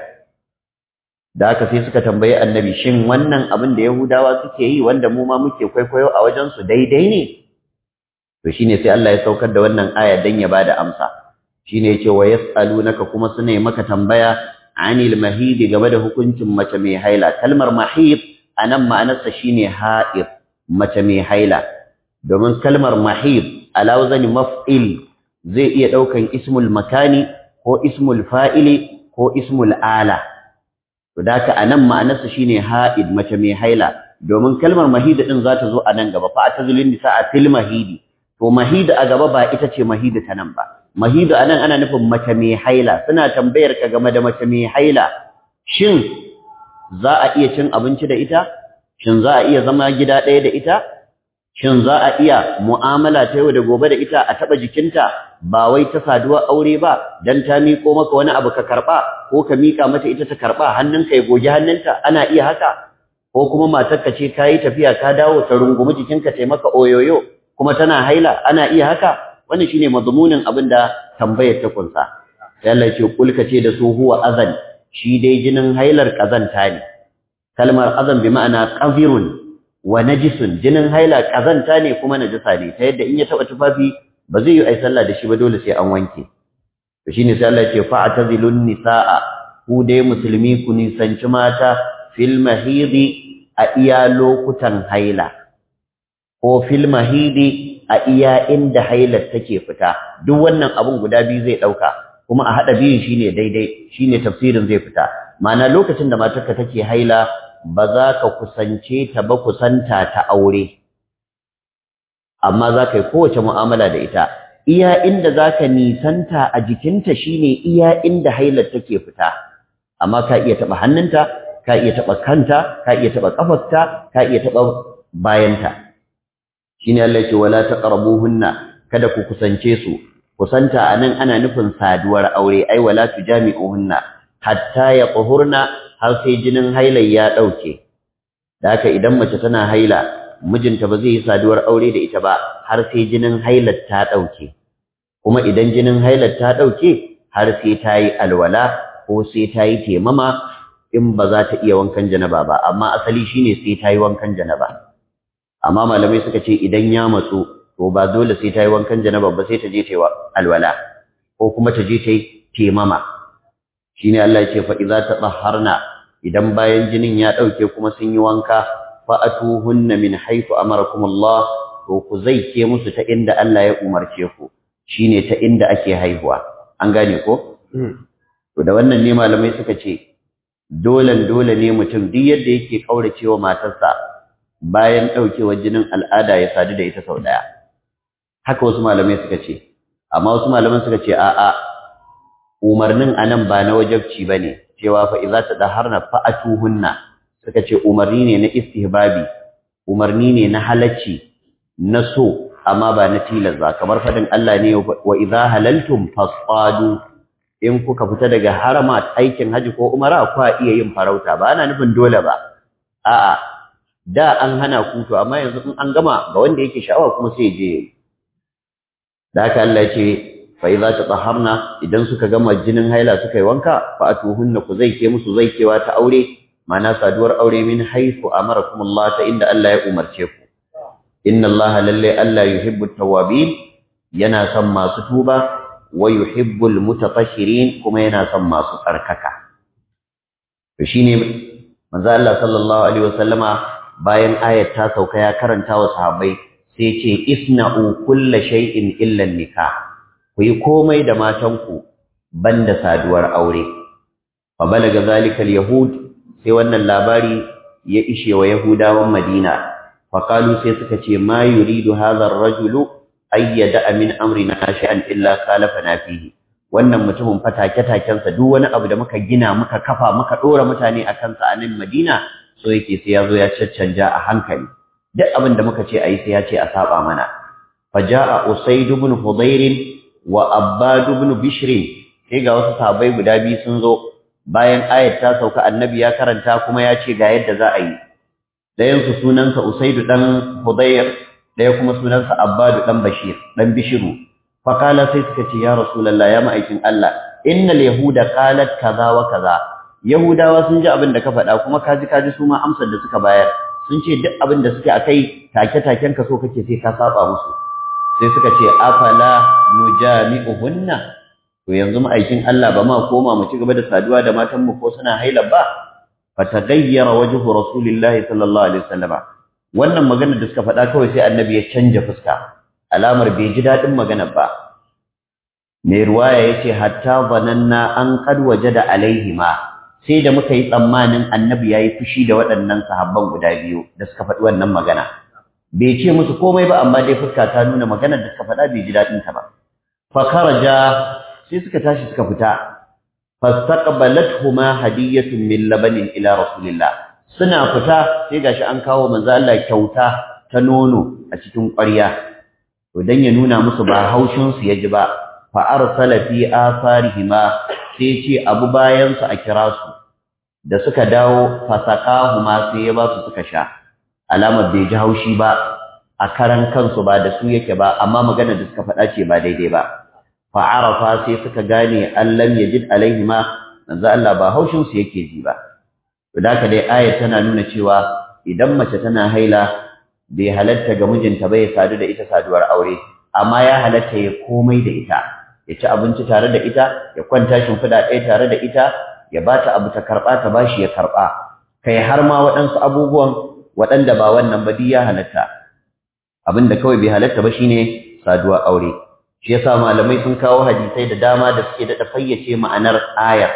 [SPEAKER 1] da haka sai suka tambayi annabi shin wannan abin da Yahudawa suke yi wanda mu ma muke kwaikwayo a wajen su daidai ne to shine sai Allah ya saukar da wannan aya dan ya bada amsa shine yace wa yasalunaka kuma sune maka tambaya anil mahid game da hukuncin mace mai haila kalmar mahid anan ma'anarsa shine ha'id mace mai haila domin kalmar mahid ala wazani maf'il zai iya daukan ismul makani ko ismul fa'ili ko ismul ala to daka anan ma'anarsa shine ha'id mace mai haila domin kalmar mahid din za ta zo a nan gaba fa atazulun nisaa fil mahid to mahid a gaba ba ita ce mahid ta nan ba mahid anan ana nufin mace mai haila suna tambayar ka game da mace mai haila shin za a iya cin abinci da ita shin za a iya zama gida ɗaya da ita shin za a iya mu'amala ta yau da gobe da ita a taba jikinta ba wai ta saduwa aure ba dan ta miko maka wani abu ka karba ko ka mika mata ita ta karba hannunka ya goge hannunta ana iya haka ko kuma matarka ce kayi tafiya ka dawo ta rungumi jikinka ta maka oyoyo kuma tana haila ana iya haka wannan shine mazmunin abinda tambayar ta kunsa sai Allah ya ce kulka ce da su huwa azan shi dai jinin hailar kazanta ne kalmar azan bi ma'ana qazirun wa najisun jinin haila kazanta ne kuma najasa ne ta yadda in ya taba tufafi ba zai yi ai sallah da shi ba dole sai an wanke to shine sai Allah ya ce fa'tazilun nisaa ku dai musulmi ku nisanci mata fil mahidi a iya lokutan haila ko fil mahidi a iya inda hailar take fita duk wannan abun guda biyu zai dauka kuma a hada biyun shine daidai shine tafsirin zai fita ma'ana lokacin da matarka take haila ba za ka kusance ta ba kusanta ta aure amma za ka yi kowace mu'amala da ita iya inda za ka nisanta a jikinta shine iya inda hailar take fita amma ka iya taɓa hannunta ka iya taɓa kanta ka iya taɓa ƙafarta ka iya taɓa bayanta shine Allah ya ce wala taqrabuhunna kada ku kusance su kusanta anan ana nufin saduwar aure ai wala tujami'uhunna hatta yaqhurna har sai jinin hailar ya dauke da haka idan mace tana haila mijinta ba zai yi saduwar aure da ita ba har sai jinin hailar ta dauke kuma idan jinin hailar ta dauke har sai ta yi alwala ko sai ta yi temama in ba za ta iya wankan janaba ba amma asali shine sai ta yi wankan janaba amma malamai suka ce idan ya matsu to ba dole sai ta yi wankan janaba ba sai ta je ta yi alwala ko kuma ta je ta yi temama shine Allah ya ce fa idza tatahharna idan bayan jinin ya dauke kuma sun yi wanka fa atuhunna min haythu amarakum Allah to ku zaike musu ta inda Allah ya umarce ku shine ta inda ake haihuwa an gane ko to da wannan ne malamai suka ce dole ne mutum duk yadda yake kauracewa matarsa bayan daukewar jinin al'ada ya sadu da ita sau daya haka wasu malamai suka ce amma wasu malaman suka ce a'a umarnin anan ba na wajibci bane cewa fa idza tadaharna fa'atuhunna suka ce umarni ne na istihbabi umarni ne na halacci na so amma ba na tilas ba kamar fadin Allah ne wa idza halaltum fasadu in kuka fita daga harama aikin haji ko umara ku iya yin farauta ba ana nufin dole ba a'a da an hana ku to amma yanzu in an gama ga wanda yake sha'awa kuma sai je da haka Allah ya ce fa idza tatahharna idan suka gama jinin haila suka yi wanka fa atuhunna ku zaike musu zaikewa ta aure ma'ana saduwar aure min haythu amarakum Allah ta inda Allah ya umarce ku inna Allah lalle Allah yuhibbu at-tawwabin yana son masu tuba wa yuhibbu al-mutatahhirin kuma yana son masu tsarkaka to shine manzo Allah sallallahu alaihi wasallama bayan ayat ta sauka ya karanta wa sahabbai sai ce isna'u kulla shay'in illa nikah ku yi komai da matanku banda saduwar aure fa balaga zalika al-yahud sai wannan labari ya ishe wa yahudawan Madina fa qalu sai suka ce ma yuridu hadha ar-rajulu ay yada'a min amrina shay'an illa khalafana fihi wannan mutumin fatake-taken sa duk wani abu da muka gina muka kafa muka dora mutane akan sa a nan Madina so yake sai yazo ya caccanja a hankali duk abin da muka ce ayi sai ya ce a saba mana faja'a usayd ibn hudayr wa abbad ibn bishr sai ga wasu sahabbai guda biyu sun zo bayan ayat ta sauka annabi ya karanta kuma ya ce ga yadda za a yi dayan su sunansa usayd dan hudayr daya kuma sunansa abbad dan bishiru fa kala sai suka ce ya rasulullah ya ma'aikin Allah innal yahuda qalat kaza wa kaza yahudawa sun ji abin da ka faɗa kuma kaji su ma amsar da suka bayar sun ce duk abin da suke akai take-taken ka so kake sai ka saba musu sai suka ce afala nujami'uhunna to yanzu ma'aikin Allah ba ma koma mu ci gaba da saduwa da matan mu ko suna haila ba fatagayyara wajhu rasulillahi sallallahu alaihi wasallama wannan magana da suka faɗa kawai sai annabi ya canja fuska alamar bai ji dadin maganar ba mai ruwaya yace hatta zananna an qad wajada alaihima sai da muka yi tsammanin annabi yayi fushi da waɗannan sahabban guda biyu da suka faɗi wannan magana bai ce musu komai ba amma dai fuska ta nuna maganar da suka faɗa bai ji dadin ta ba fa kharaja sai suka tashi suka fita fastaqbalathuma hadiyatun min labanin ila rasulillah suna fita sai gashi an kawo manzo Allah kyauta ta nono a cikin ƙwarya to dan ya nuna musu ba haushin su yaji ba fa arsala fi atharihima sai ce abu bayan su a kira su da suka dawo fasaqahuma sai ya ba su suka sha alamar bai ji haushi ba a karan kansu ba da su yake ba amma magana da suka faɗa ce ba daidai ba fa'arafa sai suka gane allam yajid alaihima manzo Allah ba haushin su yake ji ba to daka dai ayat tana nuna cewa idan mace tana haila bai halatta ga mijinta ba ya sadu da ita saduwar aure amma ya halatta ya komai da ita ya ci abinci tare da ita ya kwanta shimfiɗa ɗaya tare da ita ya bata abu ta karɓa ta bashi ya karɓa kai har ma waɗansu abubuwan waɗanda ba wannan ba duk ya halatta abinda kawai bai halatta ba shine saduwar aure shi yasa malamai sun kawo hadisai da dama da suke daɗa fayyace ma'anar ayar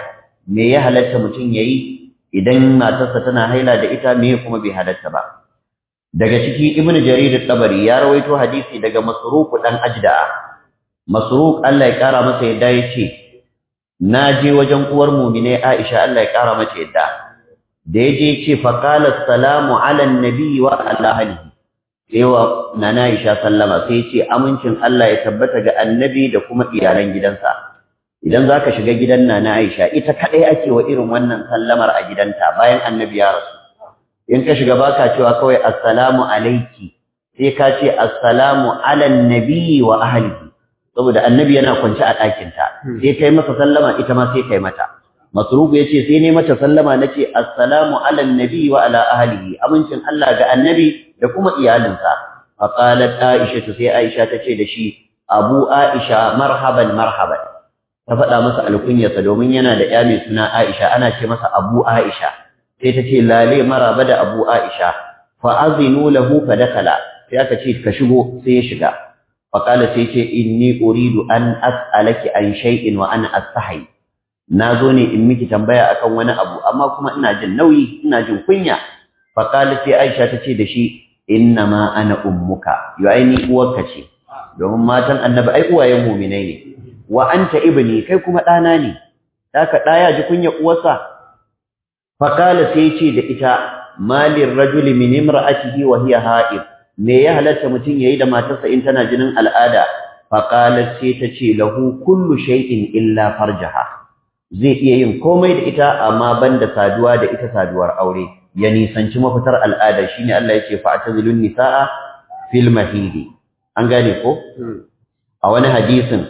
[SPEAKER 1] me ya halatta mutum yayi idan matarsa tana haila da ita, me kuma bai halatta ba. Daga ciki Ibn Jarir al-Tabari ya rawaito hadisi daga Masruq dan Ajda'a. Masruq Allah ya kara masa yadda yace na je wajen uwar mu'mine Aisha Allah ya kara mata yadda. Da yaje yace fa qala assalamu ala an-nabi wa ala ahlihi. Sai wa nana Aisha sallama sai yace amincin Allah ya tabbata ga annabi da kuma iyalan gidansa. Idan zaka shiga gidan nana Aisha ita kadai ake wa irin wannan sallamar a gidanta bayan annabi ya rasu. In ka shiga baka cewa kawai assalamu alayki, sai ka ce assalamu ala nabi wa ahlihi, saboda annabi yana kwance a ɗakin ta. Sai kai masa sallama ita ma sai kai mata. Masruq yace sai ne mata sallama nace assalamu ala nabi wa ala ahlihi, amincin Allah ga annabi da kuma iyalinsa. Fa qalat Aisha, sai Aisha tace da shi Abu Aisha marhaban marhaban. Ta faɗa masa alkunyarsa domin yana da ƴa mai suna Aisha, ana ce masa Abu Aisha. Sai ta ce lale maraba da Abu Aisha, fa azinu lahu fa dakala. Sai aka ce ka shigo, sai ya shiga. Fa qala sai ce inni uridu an as'alaki an shay'in wa ana astahi. Nazo ne in miki tambaya akan wani abu amma kuma ina jin nauyi, ina jin kunya. Fa qala sai Aisha ta ce da shi inna ma ana ummuka, yo ai ni uwarka ce. Domin matan Annabi ai uwayen mu'minai ne. Wa anta ibni, kai kuma ɗana ne. Haka ɗaya ji kunya uwarsa. Faƙala sai ce da ita, malin rajuli min imra'atihi wa hiya ha'id, me ya halatta mutum yayi da matarsa in tana jinin al'ada? Faƙala sai ta ce lahu kullu shay'in illa farjaha. Zai iya yin komai da ita amma banda saduwa da ita saduwar aure. Ya nisanci mafitar al'ada shine Allah yake fa'tazilun nisaa fil mahidi. An gane ko? A wani hadisin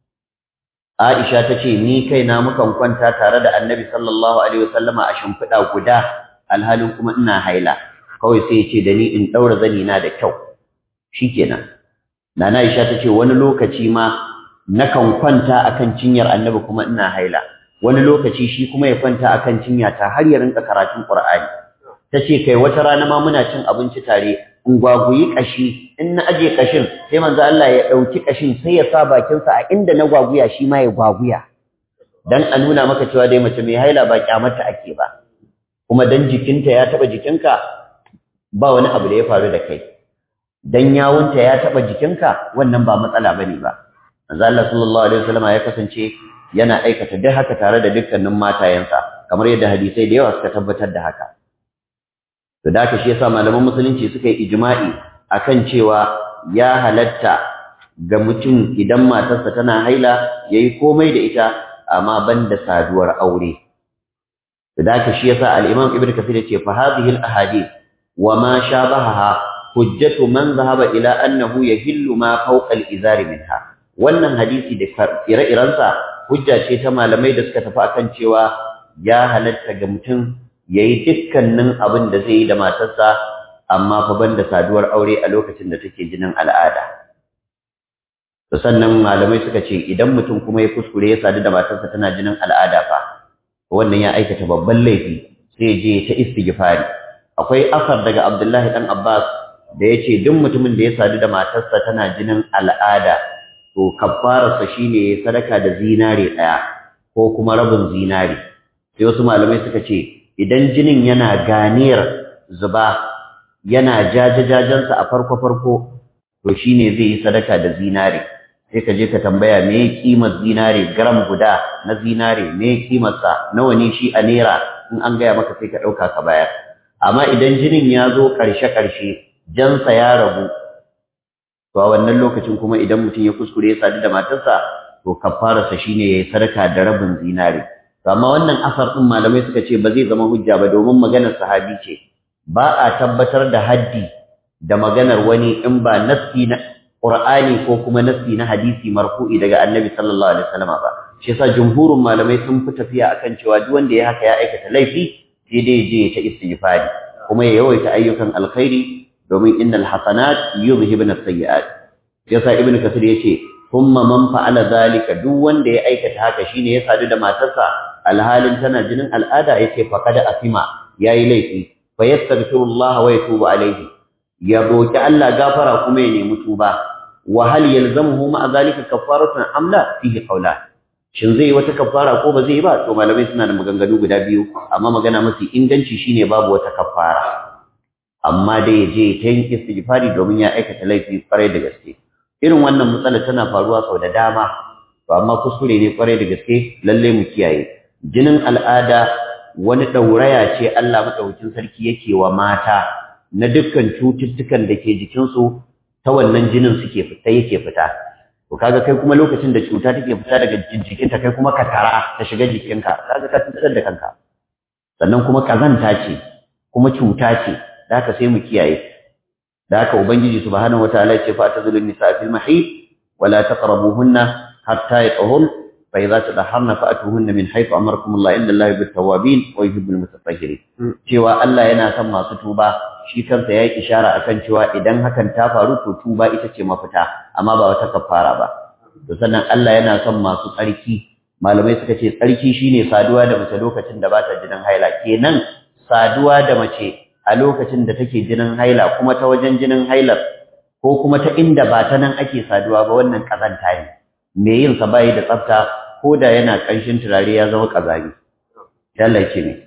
[SPEAKER 1] Aisha ta ce ni kaina mukan kwanta tare da Annabi sallallahu alaihi wasallama a shimfiɗa guda alhalin kuma ina haila. Kawai sai ya ce da ni in ɗaura zani na da kyau. Shikenan. Nana Aisha ta ce wani lokaci ma nakan kwanta akan cinyar Annabi kuma ina haila. Wani lokaci shi kuma ya kwanta akan cinya ta har ya rinka karatun Qur'ani. Ta ce kai wata rana ma muna cin abinci tare in gwagwayi kashi, in na aje kashin sai manzo Allah ya dauki kashin sai ya sa bakin sa a inda na gwaguya shi ma ya gwaguya, dan a nuna maka cewa dai mace mai haila ba kyamata ake ba, kuma dan jikinta ya taba jikinka ba wani abu da ya faru da kai, dan yawunta ya taba jikinka wannan ba matsala bane ba. Manzo Allah sallallahu alaihi wasallam ya kasance yana aikata duk haka tare da dukkanin matayensa, kamar yadda hadisai da yawa suka tabbatar da haka. To da haka shi yasa malaman musulunci suka yi ijma'i akan cewa ya halatta ga mutum idan matarsa tana haila yayi komai da ita amma banda saduwar aure. To da haka shi yasa al-Imam Ibn Kathir yace fa hadhihi al-ahadith wa ma shabahaha hujjatu man dhahaba ila annahu yahillu ma fawqa al-izar minha. Wannan hadisi da ire-irensa hujja ce ta malamai da suka tafi akan cewa ya halatta ga mutum yayi dukkanin abin da zai yi da matarsa amma fa banda saduwar aure a lokacin da take jinin al'ada. To sannan malamai suka ce idan mutum kuma ya kuskure ya sadu da matarsa tana jinin al'ada fa wannan ya aikata babban laifi, sai je ta istighfari. Akwai asar daga Abdullahi dan Abbas da yace duk mutumin da ya sadu da matarsa tana jinin al'ada to kaffararsa shine sadaka da zinare daya ko kuma rabin zinare. Sai wasu malamai suka ce idan jinin yana ganiyar zuba yana jajajajensa a farko to shine zai yi sadaka da zinare. Sai ka je ka tambaya me kimar zinare, gram guda na zinare me kimar sa, nawa ne shi a naira, in an gaya maka sai ka dauka ka bayar. Amma idan jinin ya zo karshe jansa ya ragu to a wannan lokacin kuma idan mutum ya kuskure ya sadu da matarsa to kafararsa shine yayi sadaka da rabin zinare. Amma wannan asar ɗin malamai suka ce ba zai zama hujja ba domin maganar sahabi ce. Ba a tabbatar da haddi da maganar wani in ba nassi na Qur'ani ko kuma nassi na hadisi marfu'i daga Annabi sallallahu alaihi wasallam ba. Shi yasa jumhurun malamai sun fi tafiya akan cewa duk wanda ya haka ya aikata laifi sai dai je ta istighfari kuma ya yawaita ayyukan alkhairi domin innal hasanat yuzhibun as-sayyi'at. Yasa Ibn Kathir yace kuma man fa'ala zalika duk wanda ya aikata haka shine ya sadu da matarsa alhalin tana jinin al'ada yace faqad asima yayi laifi fa yastaghfirullah wa yatubu alayhi ya roki Allah gafara kuma ya nemi tuba wa hal yalzamuhu ma zalika kaffaratun amla fihi qawlan shin zai yi wata kafara ko ba zai yi ba? To malamai suna da maganganu guda biyu, amma magana mafi inganci shine babu wata kafara. Amma dai ya je ta yin istighfari domin ya aikata laifi kwarai da gaske. Irin wannan matsala tana faruwa sau da dama, to amma kuskure ne kwarai da gaske, lalle mu kiyaye. Jinin al'ada wani ɗauraya ce Allah madaukakin sarki yake wa mata na dukkan cututtukan da ke jikinsu, ta wannan jinin yake fita. To kaga kai kuma lokacin da cuta take fita daga jikinta, kai kuma ka tara ta shiga jikinka, kaga ka tsar da kanka. Sannan kuma kazanta ce, kuma cuta ce, da haka sai mu kiyaye. Da haka ubangiji subhanahu wataala ya ce fa tazulun nisa fil mahid wa la taqrabuhunna hatta yatahun fa idza tadahharna fa'tuhunna min haythu amarakum Allah inna Allah yuhibbut tawwabin wa yuhibbul mutatahhirin. Cewa Allah yana son masu tuba, shi kansa yayi ishara akan cewa idan hakan ta faru to tuba ita ce mafita, amma ba wata kafara ba. To sannan Allah yana son masu tsarki. Malamai suka ce tsarki shine saduwa da mace lokacin da ba ta jinin haila. Kenan saduwa da mace a lokacin da take jinin haila, kuma ta wajen jinin hailar, ko kuma ta inda ba ta nan ake saduwa ba, wannan kazanta ne. Me yin sa bai da tsafta, ko da yana kanshin turare ya zama kazami. Allah ya ce ne.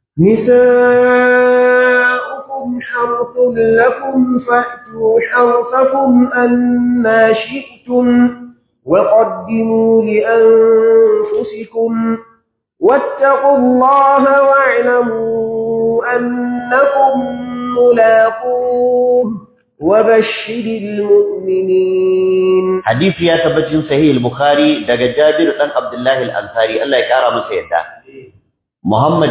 [SPEAKER 2] نساؤكم حرث لكم فأتوا حرثكم أنا شئتم وقدموا لأنفسكم واتقوا الله واعلموا أنكم ملاقوه وبشر المؤمنين.
[SPEAKER 1] حديث يا تبجن صحيح البخاري دغ جابر بن عبد الله الأنصاري الله يكرمه masa yadda. محمد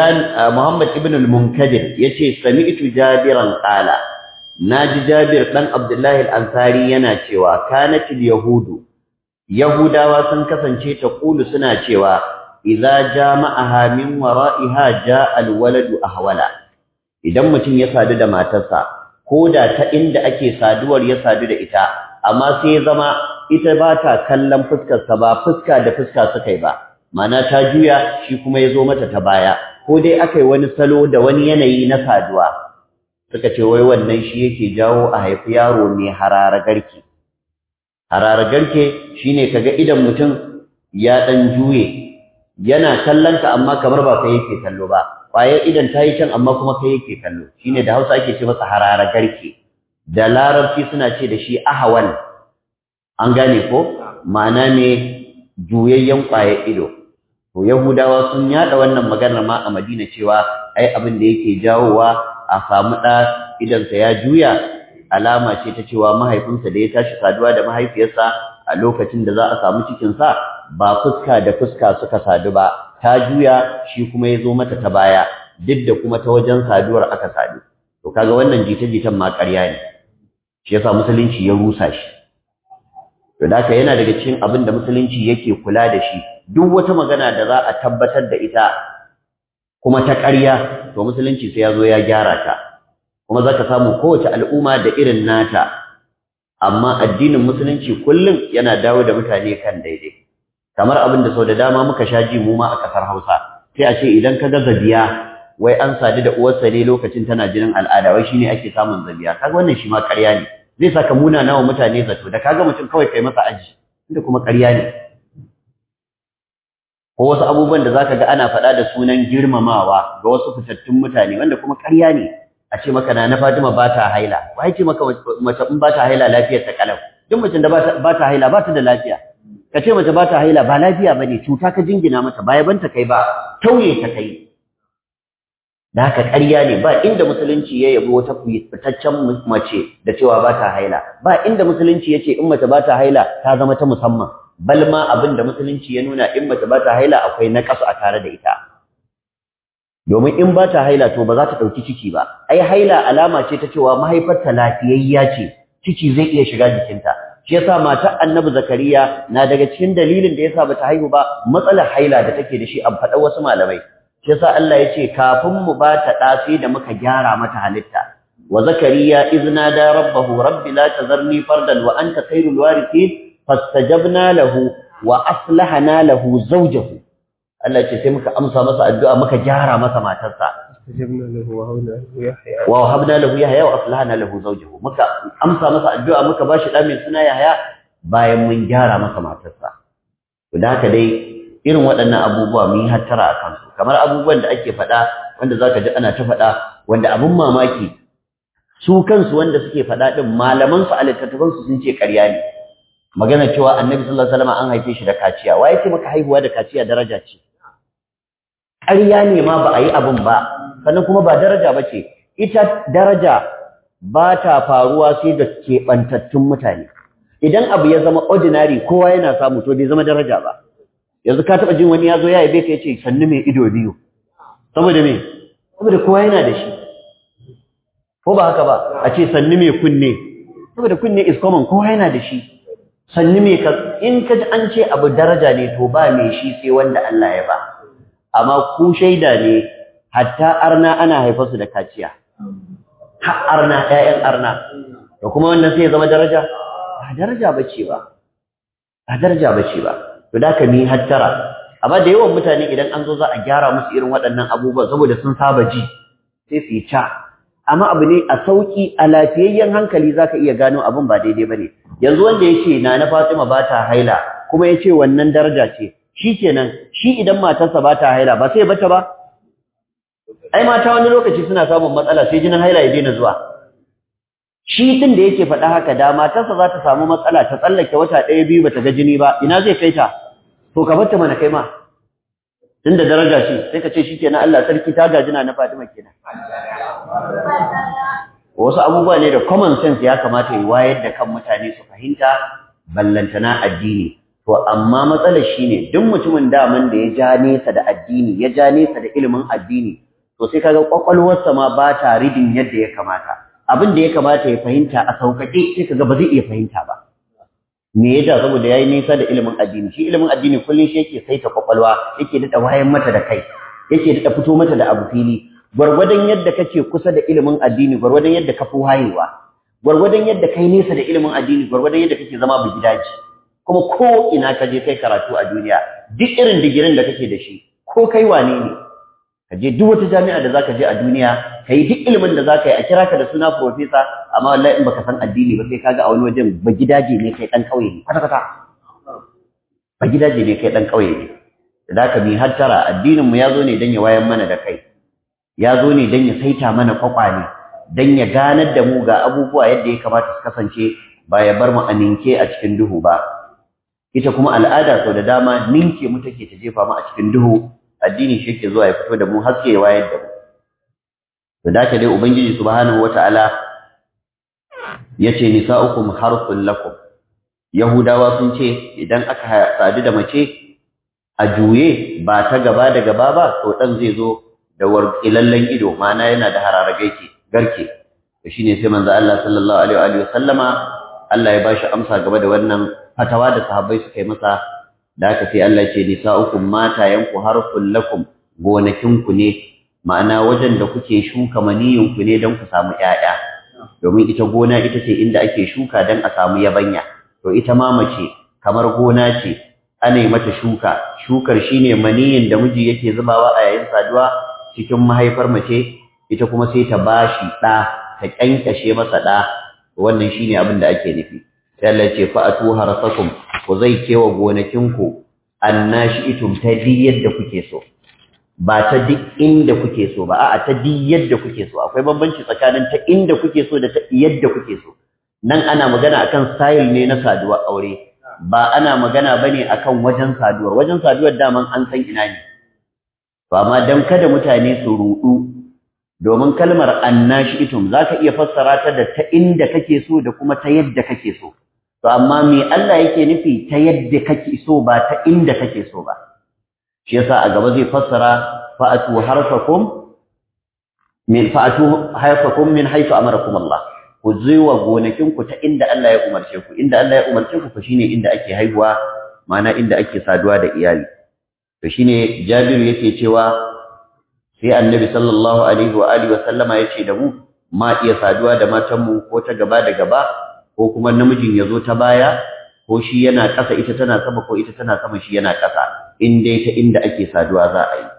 [SPEAKER 1] ابن المنكدر yace sami'tu jabiran qala, naji jabir dan abdullah al-ansari yana cewa kanatil yahudu, yahudawa sun kasance ta kulu suna cewa idza jama'aha min wara'iha ja'a al-waladu ahwala. Idan mutum ya sadu da matarsa, koda ta inda ake saduwar ya sadu da ita, amma sai zama ita ba ta kallon fuskar sa, ba fuska da fuska suka yi ba, mana ta juya shi kuma ya zo mata ta baya, ko dai akai wani salo da wani yanayi na saduwa. Suka ce wai wannan shi yake jawo a haifi yaro mai harara garke. Harara garke shine kaga idan mutum ya dan juye, yana kallon ka amma kamar ba kai yake kallo ba, ƙwayar idan ta yi can amma kuma kai yake kallo, shine da Hausa ake ce masa harara garke. Da Larabci suna ce da shi ahwal. An gane ko? Ma'ana ne juyayyen ƙwayar ido. To Yahudawa sun yada wannan maganar ma a Madina cewa ai abin da yake jawowa a samu ɗa idansa ya juya alama ce ta cewa mahaifinsa da ya tashi saduwa da mahaifiyarsa a lokacin da za a samu cikinsa ba fuska da fuska suka sadu ba, ta juya shi kuma ya zo mata ta baya, duk da kuma ta wajen saduwar aka sadu. To kaga wannan jita-jitan ma ƙarya ne, shi yasa musulunci ya rusa shi. To da haka yana daga cikin abin da musulunci yake kula da shi, duk wata magana da za a tabbatar da ita kuma ta ƙarya, to musulunci sai ya zo ya gyara ta. Kuma za ka samu kowace al'umma da irin nata, amma addinin musulunci kullum yana dawo da mutane kan daidai. Kamar abin da sau da dama muka sha ji mu ma a ƙasar Hausa, sai a ce idan ka ga zabiya, wai an sadu da uwarsa ne lokacin tana jinin al'ada, wai shine ake samun zabiya. Kaga wannan shi ma ƙarya ne, zai saka muna nawa mutane zato, da kaga mutum kawai kai masa aji, inda kuma ƙarya ne. Ko wasu abubuwan da zaka ga ana faɗa da sunan girmamawa ga wasu fitattun mutane, wanda kuma ƙarya ne. A ce maka na Fatima ba ta haila, wai ce maka mace in ba ta haila lafiyar ta kalau, duk macen da ba ta haila ba ta da lafiya. Ka ce mace ba ta haila ba lafiya bane, cuta ka jingina mata, ba yaban ta kai ba, tauye ta kai. Da haka ƙarya ne, ba inda musulunci ya yabo wata fitaccen mace da cewa ba ta haila, ba inda musulunci ya ce in mace ba ta haila ta zama ta musamman, bal ma abin da musulunci ya nuna in mace ba ta haila akwai naƙasu a tare da ita. Domin in ba ta haila to ba za ta ɗauki ciki ba, ai haila alama ce ta cewa mahaifarta lafiyayya ce, ciki zai iya shiga jikinta. Shi yasa matar Annabi Zakariya na daga cikin dalilin da yasa bata haihu ba, matsalar haila da take da shi an faɗa wasu malamai. Shi yasa Allah ya ce kafin mu ba ta ɗa sai da muka gyara mata halitta. Wa Zakariya izna da rabbahu rabbi la tazarni fardan wa anta khairul warithin fastajabna lahu wa aslahna lahu zawjahu. Allah ce sai muka amsa masa addu'a, muka gyara masa matarsa. Fastajabna lahu wa wahabna lahu Yahya wa aslahna lahu zawjahu. Muka amsa masa addu'a, muka bashi da mai suna Yahya bayan mun gyara masa matarsa. da haka dai irin waɗannan abubuwa mun yi hattara a kansu kamar abubuwan da ake faɗa wanda zaka ji ana ta faɗa wanda abun mamaki su kansu wanda suke faɗa din malaman su a littattafan su sun ce ƙarya ne magana cewa annabi sallallahu alaihi wasallam an haife shi da kaciya waye ce maka haihuwa da kaciya daraja ce ƙarya ne ma ba a yi abun ba sannan kuma ba daraja ba ce ita daraja ba ta faruwa sai da keɓantattun mutane idan abu ya zama ordinary kowa yana samu to bai zama daraja ba yanzu ka taɓa jin wani ya zo ya yabe ka ya ce sannu mai ido biyu saboda me saboda kowa yana da shi ko ba haka ba a ce sannu mai kunne saboda kunne is common kowa yana da shi sannu mai in ka ji an ce abu daraja ne to ba mai shi sai wanda Allah ya ba amma ku shaida ne hatta arna ana haifa su da kaciya har arna ƴaƴan arna to kuma wannan sai ya zama daraja ba daraja bace ba ba daraja bace ba to da ka mi hattara amma da yawan mutane idan an zo za a gyara musu irin waɗannan abubuwa saboda sun saba ji sai su yi ta amma abu ne a sauki a lafiyayyen hankali zaka iya gano abin ba daidai bane yanzu wanda yace na Fatima ba ta haila kuma yace wannan daraja ce shikenan shi idan matarsa ba ta haila ba sai bata ba ai mata wani lokaci suna samun matsala sai jinin haila ya daina zuwa shi din da yake faɗa haka da matarsa za ta samu matsala ta tsallake wata 1-2 bata ga jini ba ina zai kai ta to ka barta mana kai ma tunda daraja ce sai ka ce shikenan Allah sarki ta gajina na Fatima kenan wasu abubuwa ne da common sense ya kamata yi wayar da kan mutane su fahimta ballantana addini to amma matsalar shine duk mutumin daman da ya ja nesa da addini ya ja nesa da ilimin addini to sai kaga kwakwalwarsa ma ba ta ridin yadda ya kamata abin da ya kamata ya fahimta a sauƙaƙe sai kaga ba zai iya fahimta ba me yasa saboda yayi nisa da ilimin addini shi ilimin addini kullun shi yake saita kwakwalwa yake dada wayan mata da kai yake dada fito mata da abu fili gwargwadon yadda kake kusa da ilimin addini gwargwadon yadda ka fi wayewa gwargwadon yadda kai nesa da ilimin addini gwargwadon yadda kake zama bugidaji kuma ko ina ka je kai karatu a duniya duk irin digirin da kake da shi ko kai wane ne ka je duk wata jami'a da zaka je a duniya kai duk ilimin da zaka yi a kira ka da suna professor amma wallahi in baka san addini ba sai kaga a wani wajen bugidaje ne kai dan kauye ne kwata kwata bugidaje ne kai dan kauye ne da haka mi hattara addinin mu yazo ne dan ya wayan mana da kai yazo ne dan ya saita mana kwakwale dan ya ganar da mu ga abubuwa yadda ya kamata su kasance ba ya bar mu a ninke a cikin duhu ba ita kuma al'ada sau da dama ninke mu take ta jefa mu a cikin duhu addini shi yake zuwa ya fito da mu haske ya wayar da mu to da dai ubangiji subhanahu wataala yace nisa'ukum harfun lakum yahudawa sun ce idan aka sadu da mace a juye ba ta gaba da gaba ba to dan zai zo da warqilallen ido mana yana da hararage garke to shine sai manzo Allah sallallahu alaihi wa sallama Allah ya bashi amsa game da wannan fatawa da sahabbai suka yi masa da haka sai Allah ya ce nisa'ukum matayanku harfun lakum gonakinku ne ma'ana wajen da kuke shuka maniyinku ne don ku samu ƴaƴa domin ita gona ita ce inda ake shuka don a samu yabanya to ita ma mace kamar gona ce ana yi mata shukar shine maniyin da miji yake zubawa a yayin saduwa cikin mahaifar mace ita kuma sai ta bashi ɗa ta kyankashe masa ɗa wannan shine abin da ake nufi sai Allah ya ce fa'atu harasakum ku zai kewa gonakinku annashi'tum ta yadda kuke so ba ta duk inda kuke so ba a'a ta yadda kuke so akwai bambanci tsakanin ta inda kuke so da ta yadda kuke so nan ana magana akan style ne na saduwar aure ba ana magana bane akan wajen saduwar daman an san ina ne to amma dan kada mutane su rudu domin kalmar annashi'tum zaka iya fassara ta da ta inda kake so da kuma ta yadda kake so to amma me Allah yake nufi ta yadda kake so ba ta inda kake so ba shi yasa a gaba zai fassara fa'atu harfakum min haythu amarakum Allah ku zuwa gonakin ku ta inda Allah ya umarce ku inda Allah ya umarce ku shine inda ake haihuwa ma'ana inda ake saduwa da iyali to shine Jabiru yake cewa sai Annabi sallallahu alaihi wa alihi wa sallama yace da mu ma iya saduwa da matan mu ko ta gaba da gaba ko kuma namijin yazo ta baya ko shi yana ƙasa ita tana sama ko ita tana sama shi yana ƙasa in dai ta inda ake saduwa za a yi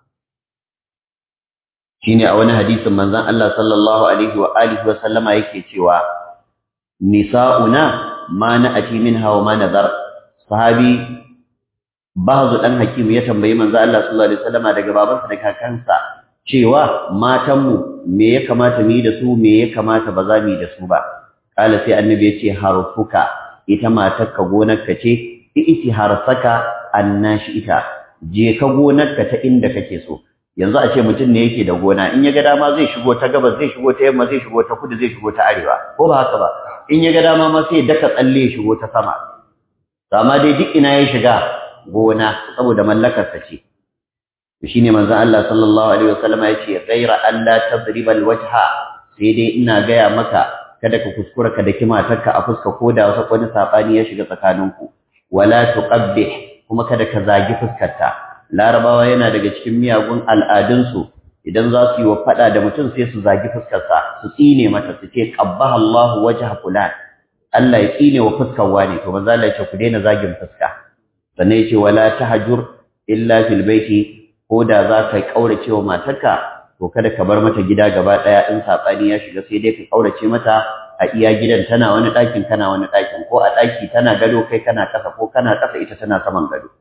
[SPEAKER 1] shine a wani hadisin manzon Allah sallallahu alaihi wa alihi wa sallama yake cewa nisa'una ma na'ati minha wa ma nadar sahabi Bazu dan Hakim ya tambayi manzo Allah sallallahu alaihi wasallam daga babansa da kakansa cewa matanmu me ya kamata mu yi da su me ya kamata ba za mu yi da su ba. Kala sai annabi ya ce harfuka, ita matarka gonarka ce, iti harsaka annashi ita, je ka gonarka ta inda kake so. Yanzu a ce mutum ne yake da gona, in ya ga dama zai shigo ta gabas, zai shigo ta yamma, zai shigo ta kudu, zai shigo ta arewa, ko ba haka ba? In ya ga dama ma sai ya daka tsalle ya shigo ta sama. Amma dai duk ina ya shiga gona saboda mallakar sa ce. Shine manzon Allah sallallahu alaihi wasallam ya ce ghaira an la tadriba alwajha, sai dai ina gaya maka kada ka kuskura ka daki matarka a fuska ko da wani sabani ya shiga tsakaninku. Wala tuqabbih, kuma kada ka zagi fuskarta. Larabawa yana daga cikin miyagun al'adunsu idan za su yi wa fada da mutum sai su zagi fuskarsa, su tsine mata, su ce qabbaha Allahu wajha fulan, Allah ya tsine wa fuskar wani. To manzo Allah ya ce ku daina zagin fuska. Sannan ya ce wala tahjur illa fil baiti, ko da za ka kaurace wa matarka to kada ka bar mata gida gaba daya, in sabani ya shiga sai dai ka kaurace mata a iya gidan, tana wani ɗakin kana wani ɗakin, ko a ɗaki tana gado kai kana ƙasa, ko kana ƙasa ita tana saman gado.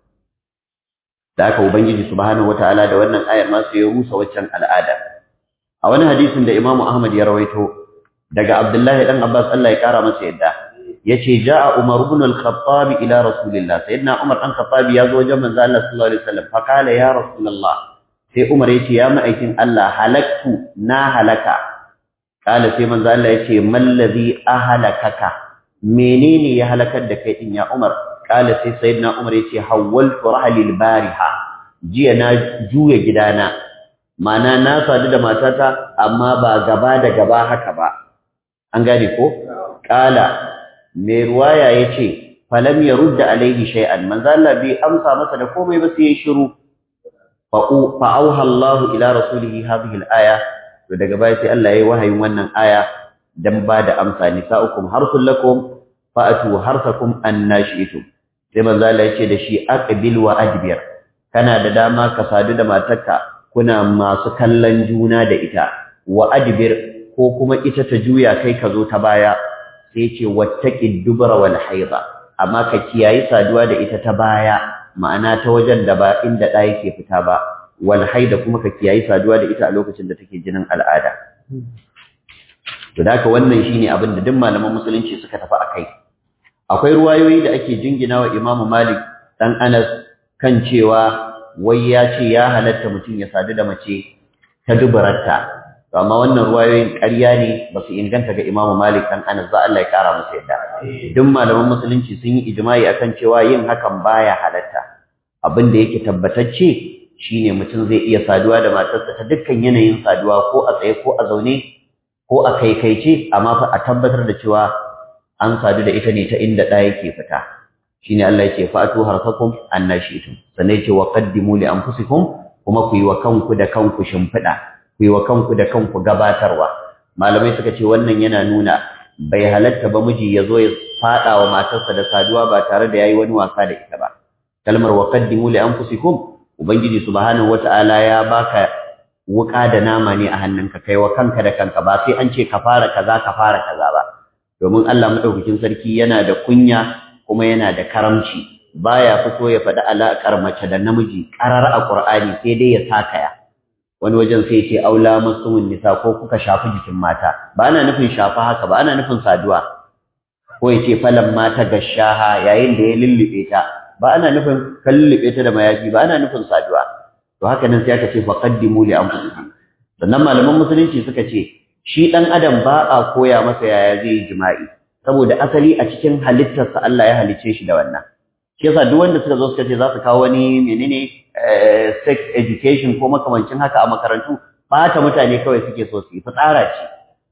[SPEAKER 1] Da haka Ubangiji subhanahu wataala da wannan ayar ma sai ya rusa waccan al'ada. A wani hadisin da Imam Ahmad ya rawaito daga Abdullahi dan Abbas Allah ya kara masa yadda, yace ja'a Umar ibn al-Khattab ila Rasulillah, sayyidina Umar dan Khattab ya zo wajen manzo Allah sallallahu alaihi wasallam, fa kala ya Rasulullah, sai Umar yace ya ma'aikin Allah, halaktu na halaka. Kala sai manzo Allah yace mallazi ahlakaka, menene ya halakar da kai din ya Umar? Kala sai sayyidina Umar yace hawwaltu rahli al-bariha, jiya na juya gidana, mana na sadu da matata amma ba gaba da gaba haka ba. An gane ko? Kala mai ruwaya yace falam yarudda alaihi shay'an, manzo Allah bai amsa masa da komai ba sai ya shiru. Fa auha Allah ila rasulihi hadhihi al-aya, to daga baya sai Allah yayi wahayin wannan aya dan ba da amsa. Nisa'ukum harsul lakum fa'atu harsakum annashi'tum. Sai manzo Allah yace da shi aqbil wa adbir, kana da dama ka sadu da matarka kuna masu kallon juna da ita, wa adbir, ko kuma ita ta juya kai ka zo ta baya. Sai ce wattaqid dubra wal haida, amma ka kiyayi saduwa da ita ta baya, ma'ana ta wajen da ba inda da yake fita ba, wal haida kuma ka kiyayi saduwa da ita a lokacin da take jinin al'ada. To da haka wannan shine abin da duk malaman musulunci suka tafi akai. Akwai ruwayoyi da ake jingina wa Imam Malik dan Anas kan cewa wai ya ce ya halatta mutum ya sadu da mace ta dubararta. Amma wannan ruwayoyin ƙarya ne, ba su inganta ga Imam Malik dan Anas ba, Allah ya kara masa yadda. Duk malaman musulunci sun yi ijma'i akan cewa yin hakan baya halatta. Abin da yake tabbatacce shine mutum zai iya saduwa da matarsa ta dukkan yanayin saduwa, ko a tsaye ko a zaune ko a kaikaice, amma fa a tabbatar da cewa an sadu da ita ne ta inda ɗa yake fita. Shine Allah yake fa'atu harfakum annashitum, sannan yake wa qaddimu li anfusikum, kuma ku yi wa kanku da kanku shimfiɗa, ku yi wa kanku da kanku gabatarwa. Malamai suka ce wannan yana nuna bai halatta ba miji ya zo ya faɗa wa matarsa da saduwa ba tare da yayi wani wasa da ita ba. Kalmar wa qaddimu li anfusikum, Ubangiji subhanahu wata'ala ya baka wuka da nama ne a hannunka, kai wa kanka da kanka, ba sai an ce ka fara kaza ba. Domin Allah madaukakin sarki yana da kunya kuma yana da karamci, baya fito ya faɗi alaƙar mace da namiji ƙarar a Qur'ani, sai dai ya sakaya. Wani wajen sai ya ce aula masumun nisa, ko kuka shafi jikin mata, ba ana nufin shafa haka ba, ana nufin saduwa. Ko ya ce falan mata gashaha, yayin da ya lullube ta, ba ana nufin ka lullube ta da mayafi ba, ana nufin saduwa. To haka nan sai aka ce faqaddimu li anfusikum. Sannan malaman musulunci suka ce shi dan adam ba a koya masa yaya zai yi jima'i, saboda asali a cikin halittarsa Allah ya halicce shi da wannan. Shi yasa duk wanda suka zo suka ce za su kawo wani sex education ko makamancin haka a makarantu, bata mutane kawai suke so su yi, fitsara ce.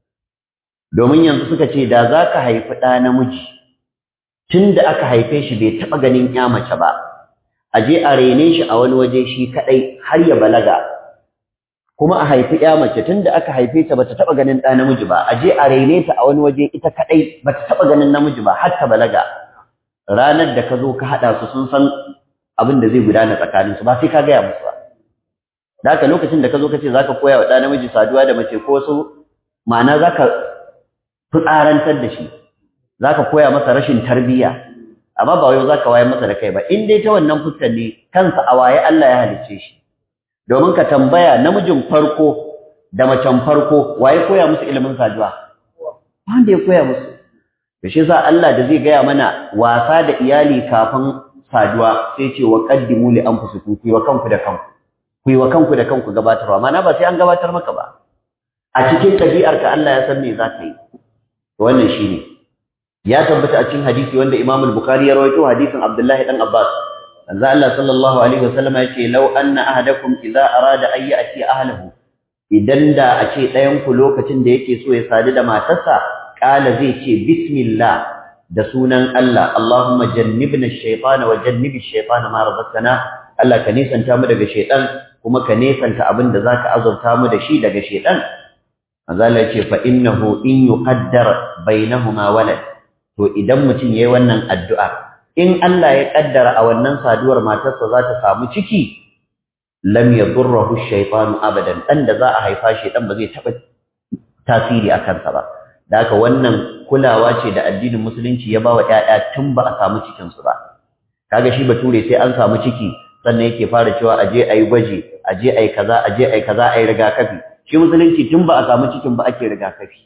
[SPEAKER 1] Domin yanzu suka ce da za ka haifi ɗa namiji, tun da aka haife shi bai taɓa ganin ya mace ba, a je a rene shi a wani waje shi kaɗai har ya balaga, kuma a haifi ya mace tun da aka haife ta bata taɓa ganin ɗa namiji ba, a je a rene ta a wani waje ita kaɗai bata taɓa ganin namiji ba har ta balaga. Ranar da ka zo ka haɗa su sun san abin da zai gudana tsakaninsu, ba sai ka gaya musu ba. Da haka lokacin da ka zo ka ce za ka koya wa ɗa namiji saduwa da mace ko wasu, ma'ana za ka fitsarantar da shi, za ka koya masa rashin tarbiyya. amma ba wai zaka waye masa da kai ba in dai ta wannan fuskar ne kansa a waye Allah ya halicce shi domin ka tambaya namijin farko da macen farko waye koya musu ilimin saduwa wanda ya koya musu to shi yasa Allah da zai gaya mana wasa da iyali kafin saduwa sai ce wa qaddimu li anfusikum ku wa kanku da kanku ku wa kanku da kanku gabatarwa mana ba sai an gabatar maka ba a cikin ɗabi'arka Allah ya san me za ka yi wannan shine ya tabbata a cikin hadisi wanda Imam al-Bukhari ya rawaito hadisin Abdullahi dan Abbas manzo Allah sallallahu alaihi wasallam ya ce law anna ahadakum idza arada an ya'ti ahlihi idan da a ce ɗayan ku lokacin da yake so ya sadu da matarsa kala zai ce bismillah da sunan Allah Allahumma jannibna ash-shaytana wa jannibi ash-shaytana ma razaqtana Allah ka nisanta mu daga shaytan kuma ka nisanta abin da zaka azurta mu da shi daga shaytan manzo Allah ya ce fa innahu in yuqaddar bainahuma walad to idan mutum yayi wannan addu'a in Allah ya kaddara a wannan saduwar matarsa za ta samu ciki lam yadurruhu ash-shaytanu abadan dan da za a haifa shi dan ba zai taba tasiri akan sa ba da haka wannan kulawa ce da addinin musulunci ya bawa ƴaƴa tun ba a samu cikin su ba kaga shi bature sai an samu ciki sannan yake fara cewa aje ayi gwaji aje ayi kaza ayi rigakafi shi musulunci tun ba a samu cikin ba ake rigakafi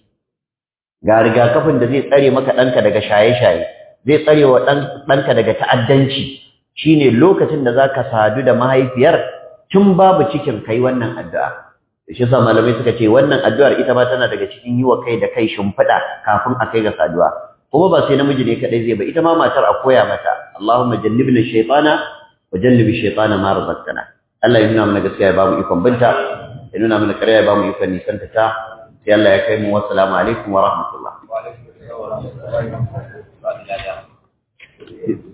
[SPEAKER 1] ga rigakafin da zai tsare maka danka daga shaye-shaye zai tsare wa danka daga ta'addanci shine lokacin da zaka sadu da mahaifiyar tun babu cikin kai wannan addu'a shi yasa malamai suka ce wannan addu'ar ita ma tana daga cikin yi wa kai da kai shimfiɗa kafin a kai ga saduwa kuma ba sai namiji ne kadai zai ba ita ma matar a koya mata Allahumma jannibna shaytana wa jannibi shaytana ma razaqtana Allah ya nuna mana gaskiya ya ba mu ikon binta ya nuna mana ƙarya ya ba mu ikon nisanta ta sai Allah ya kai mu wassalamu alaikum wa rahmatullah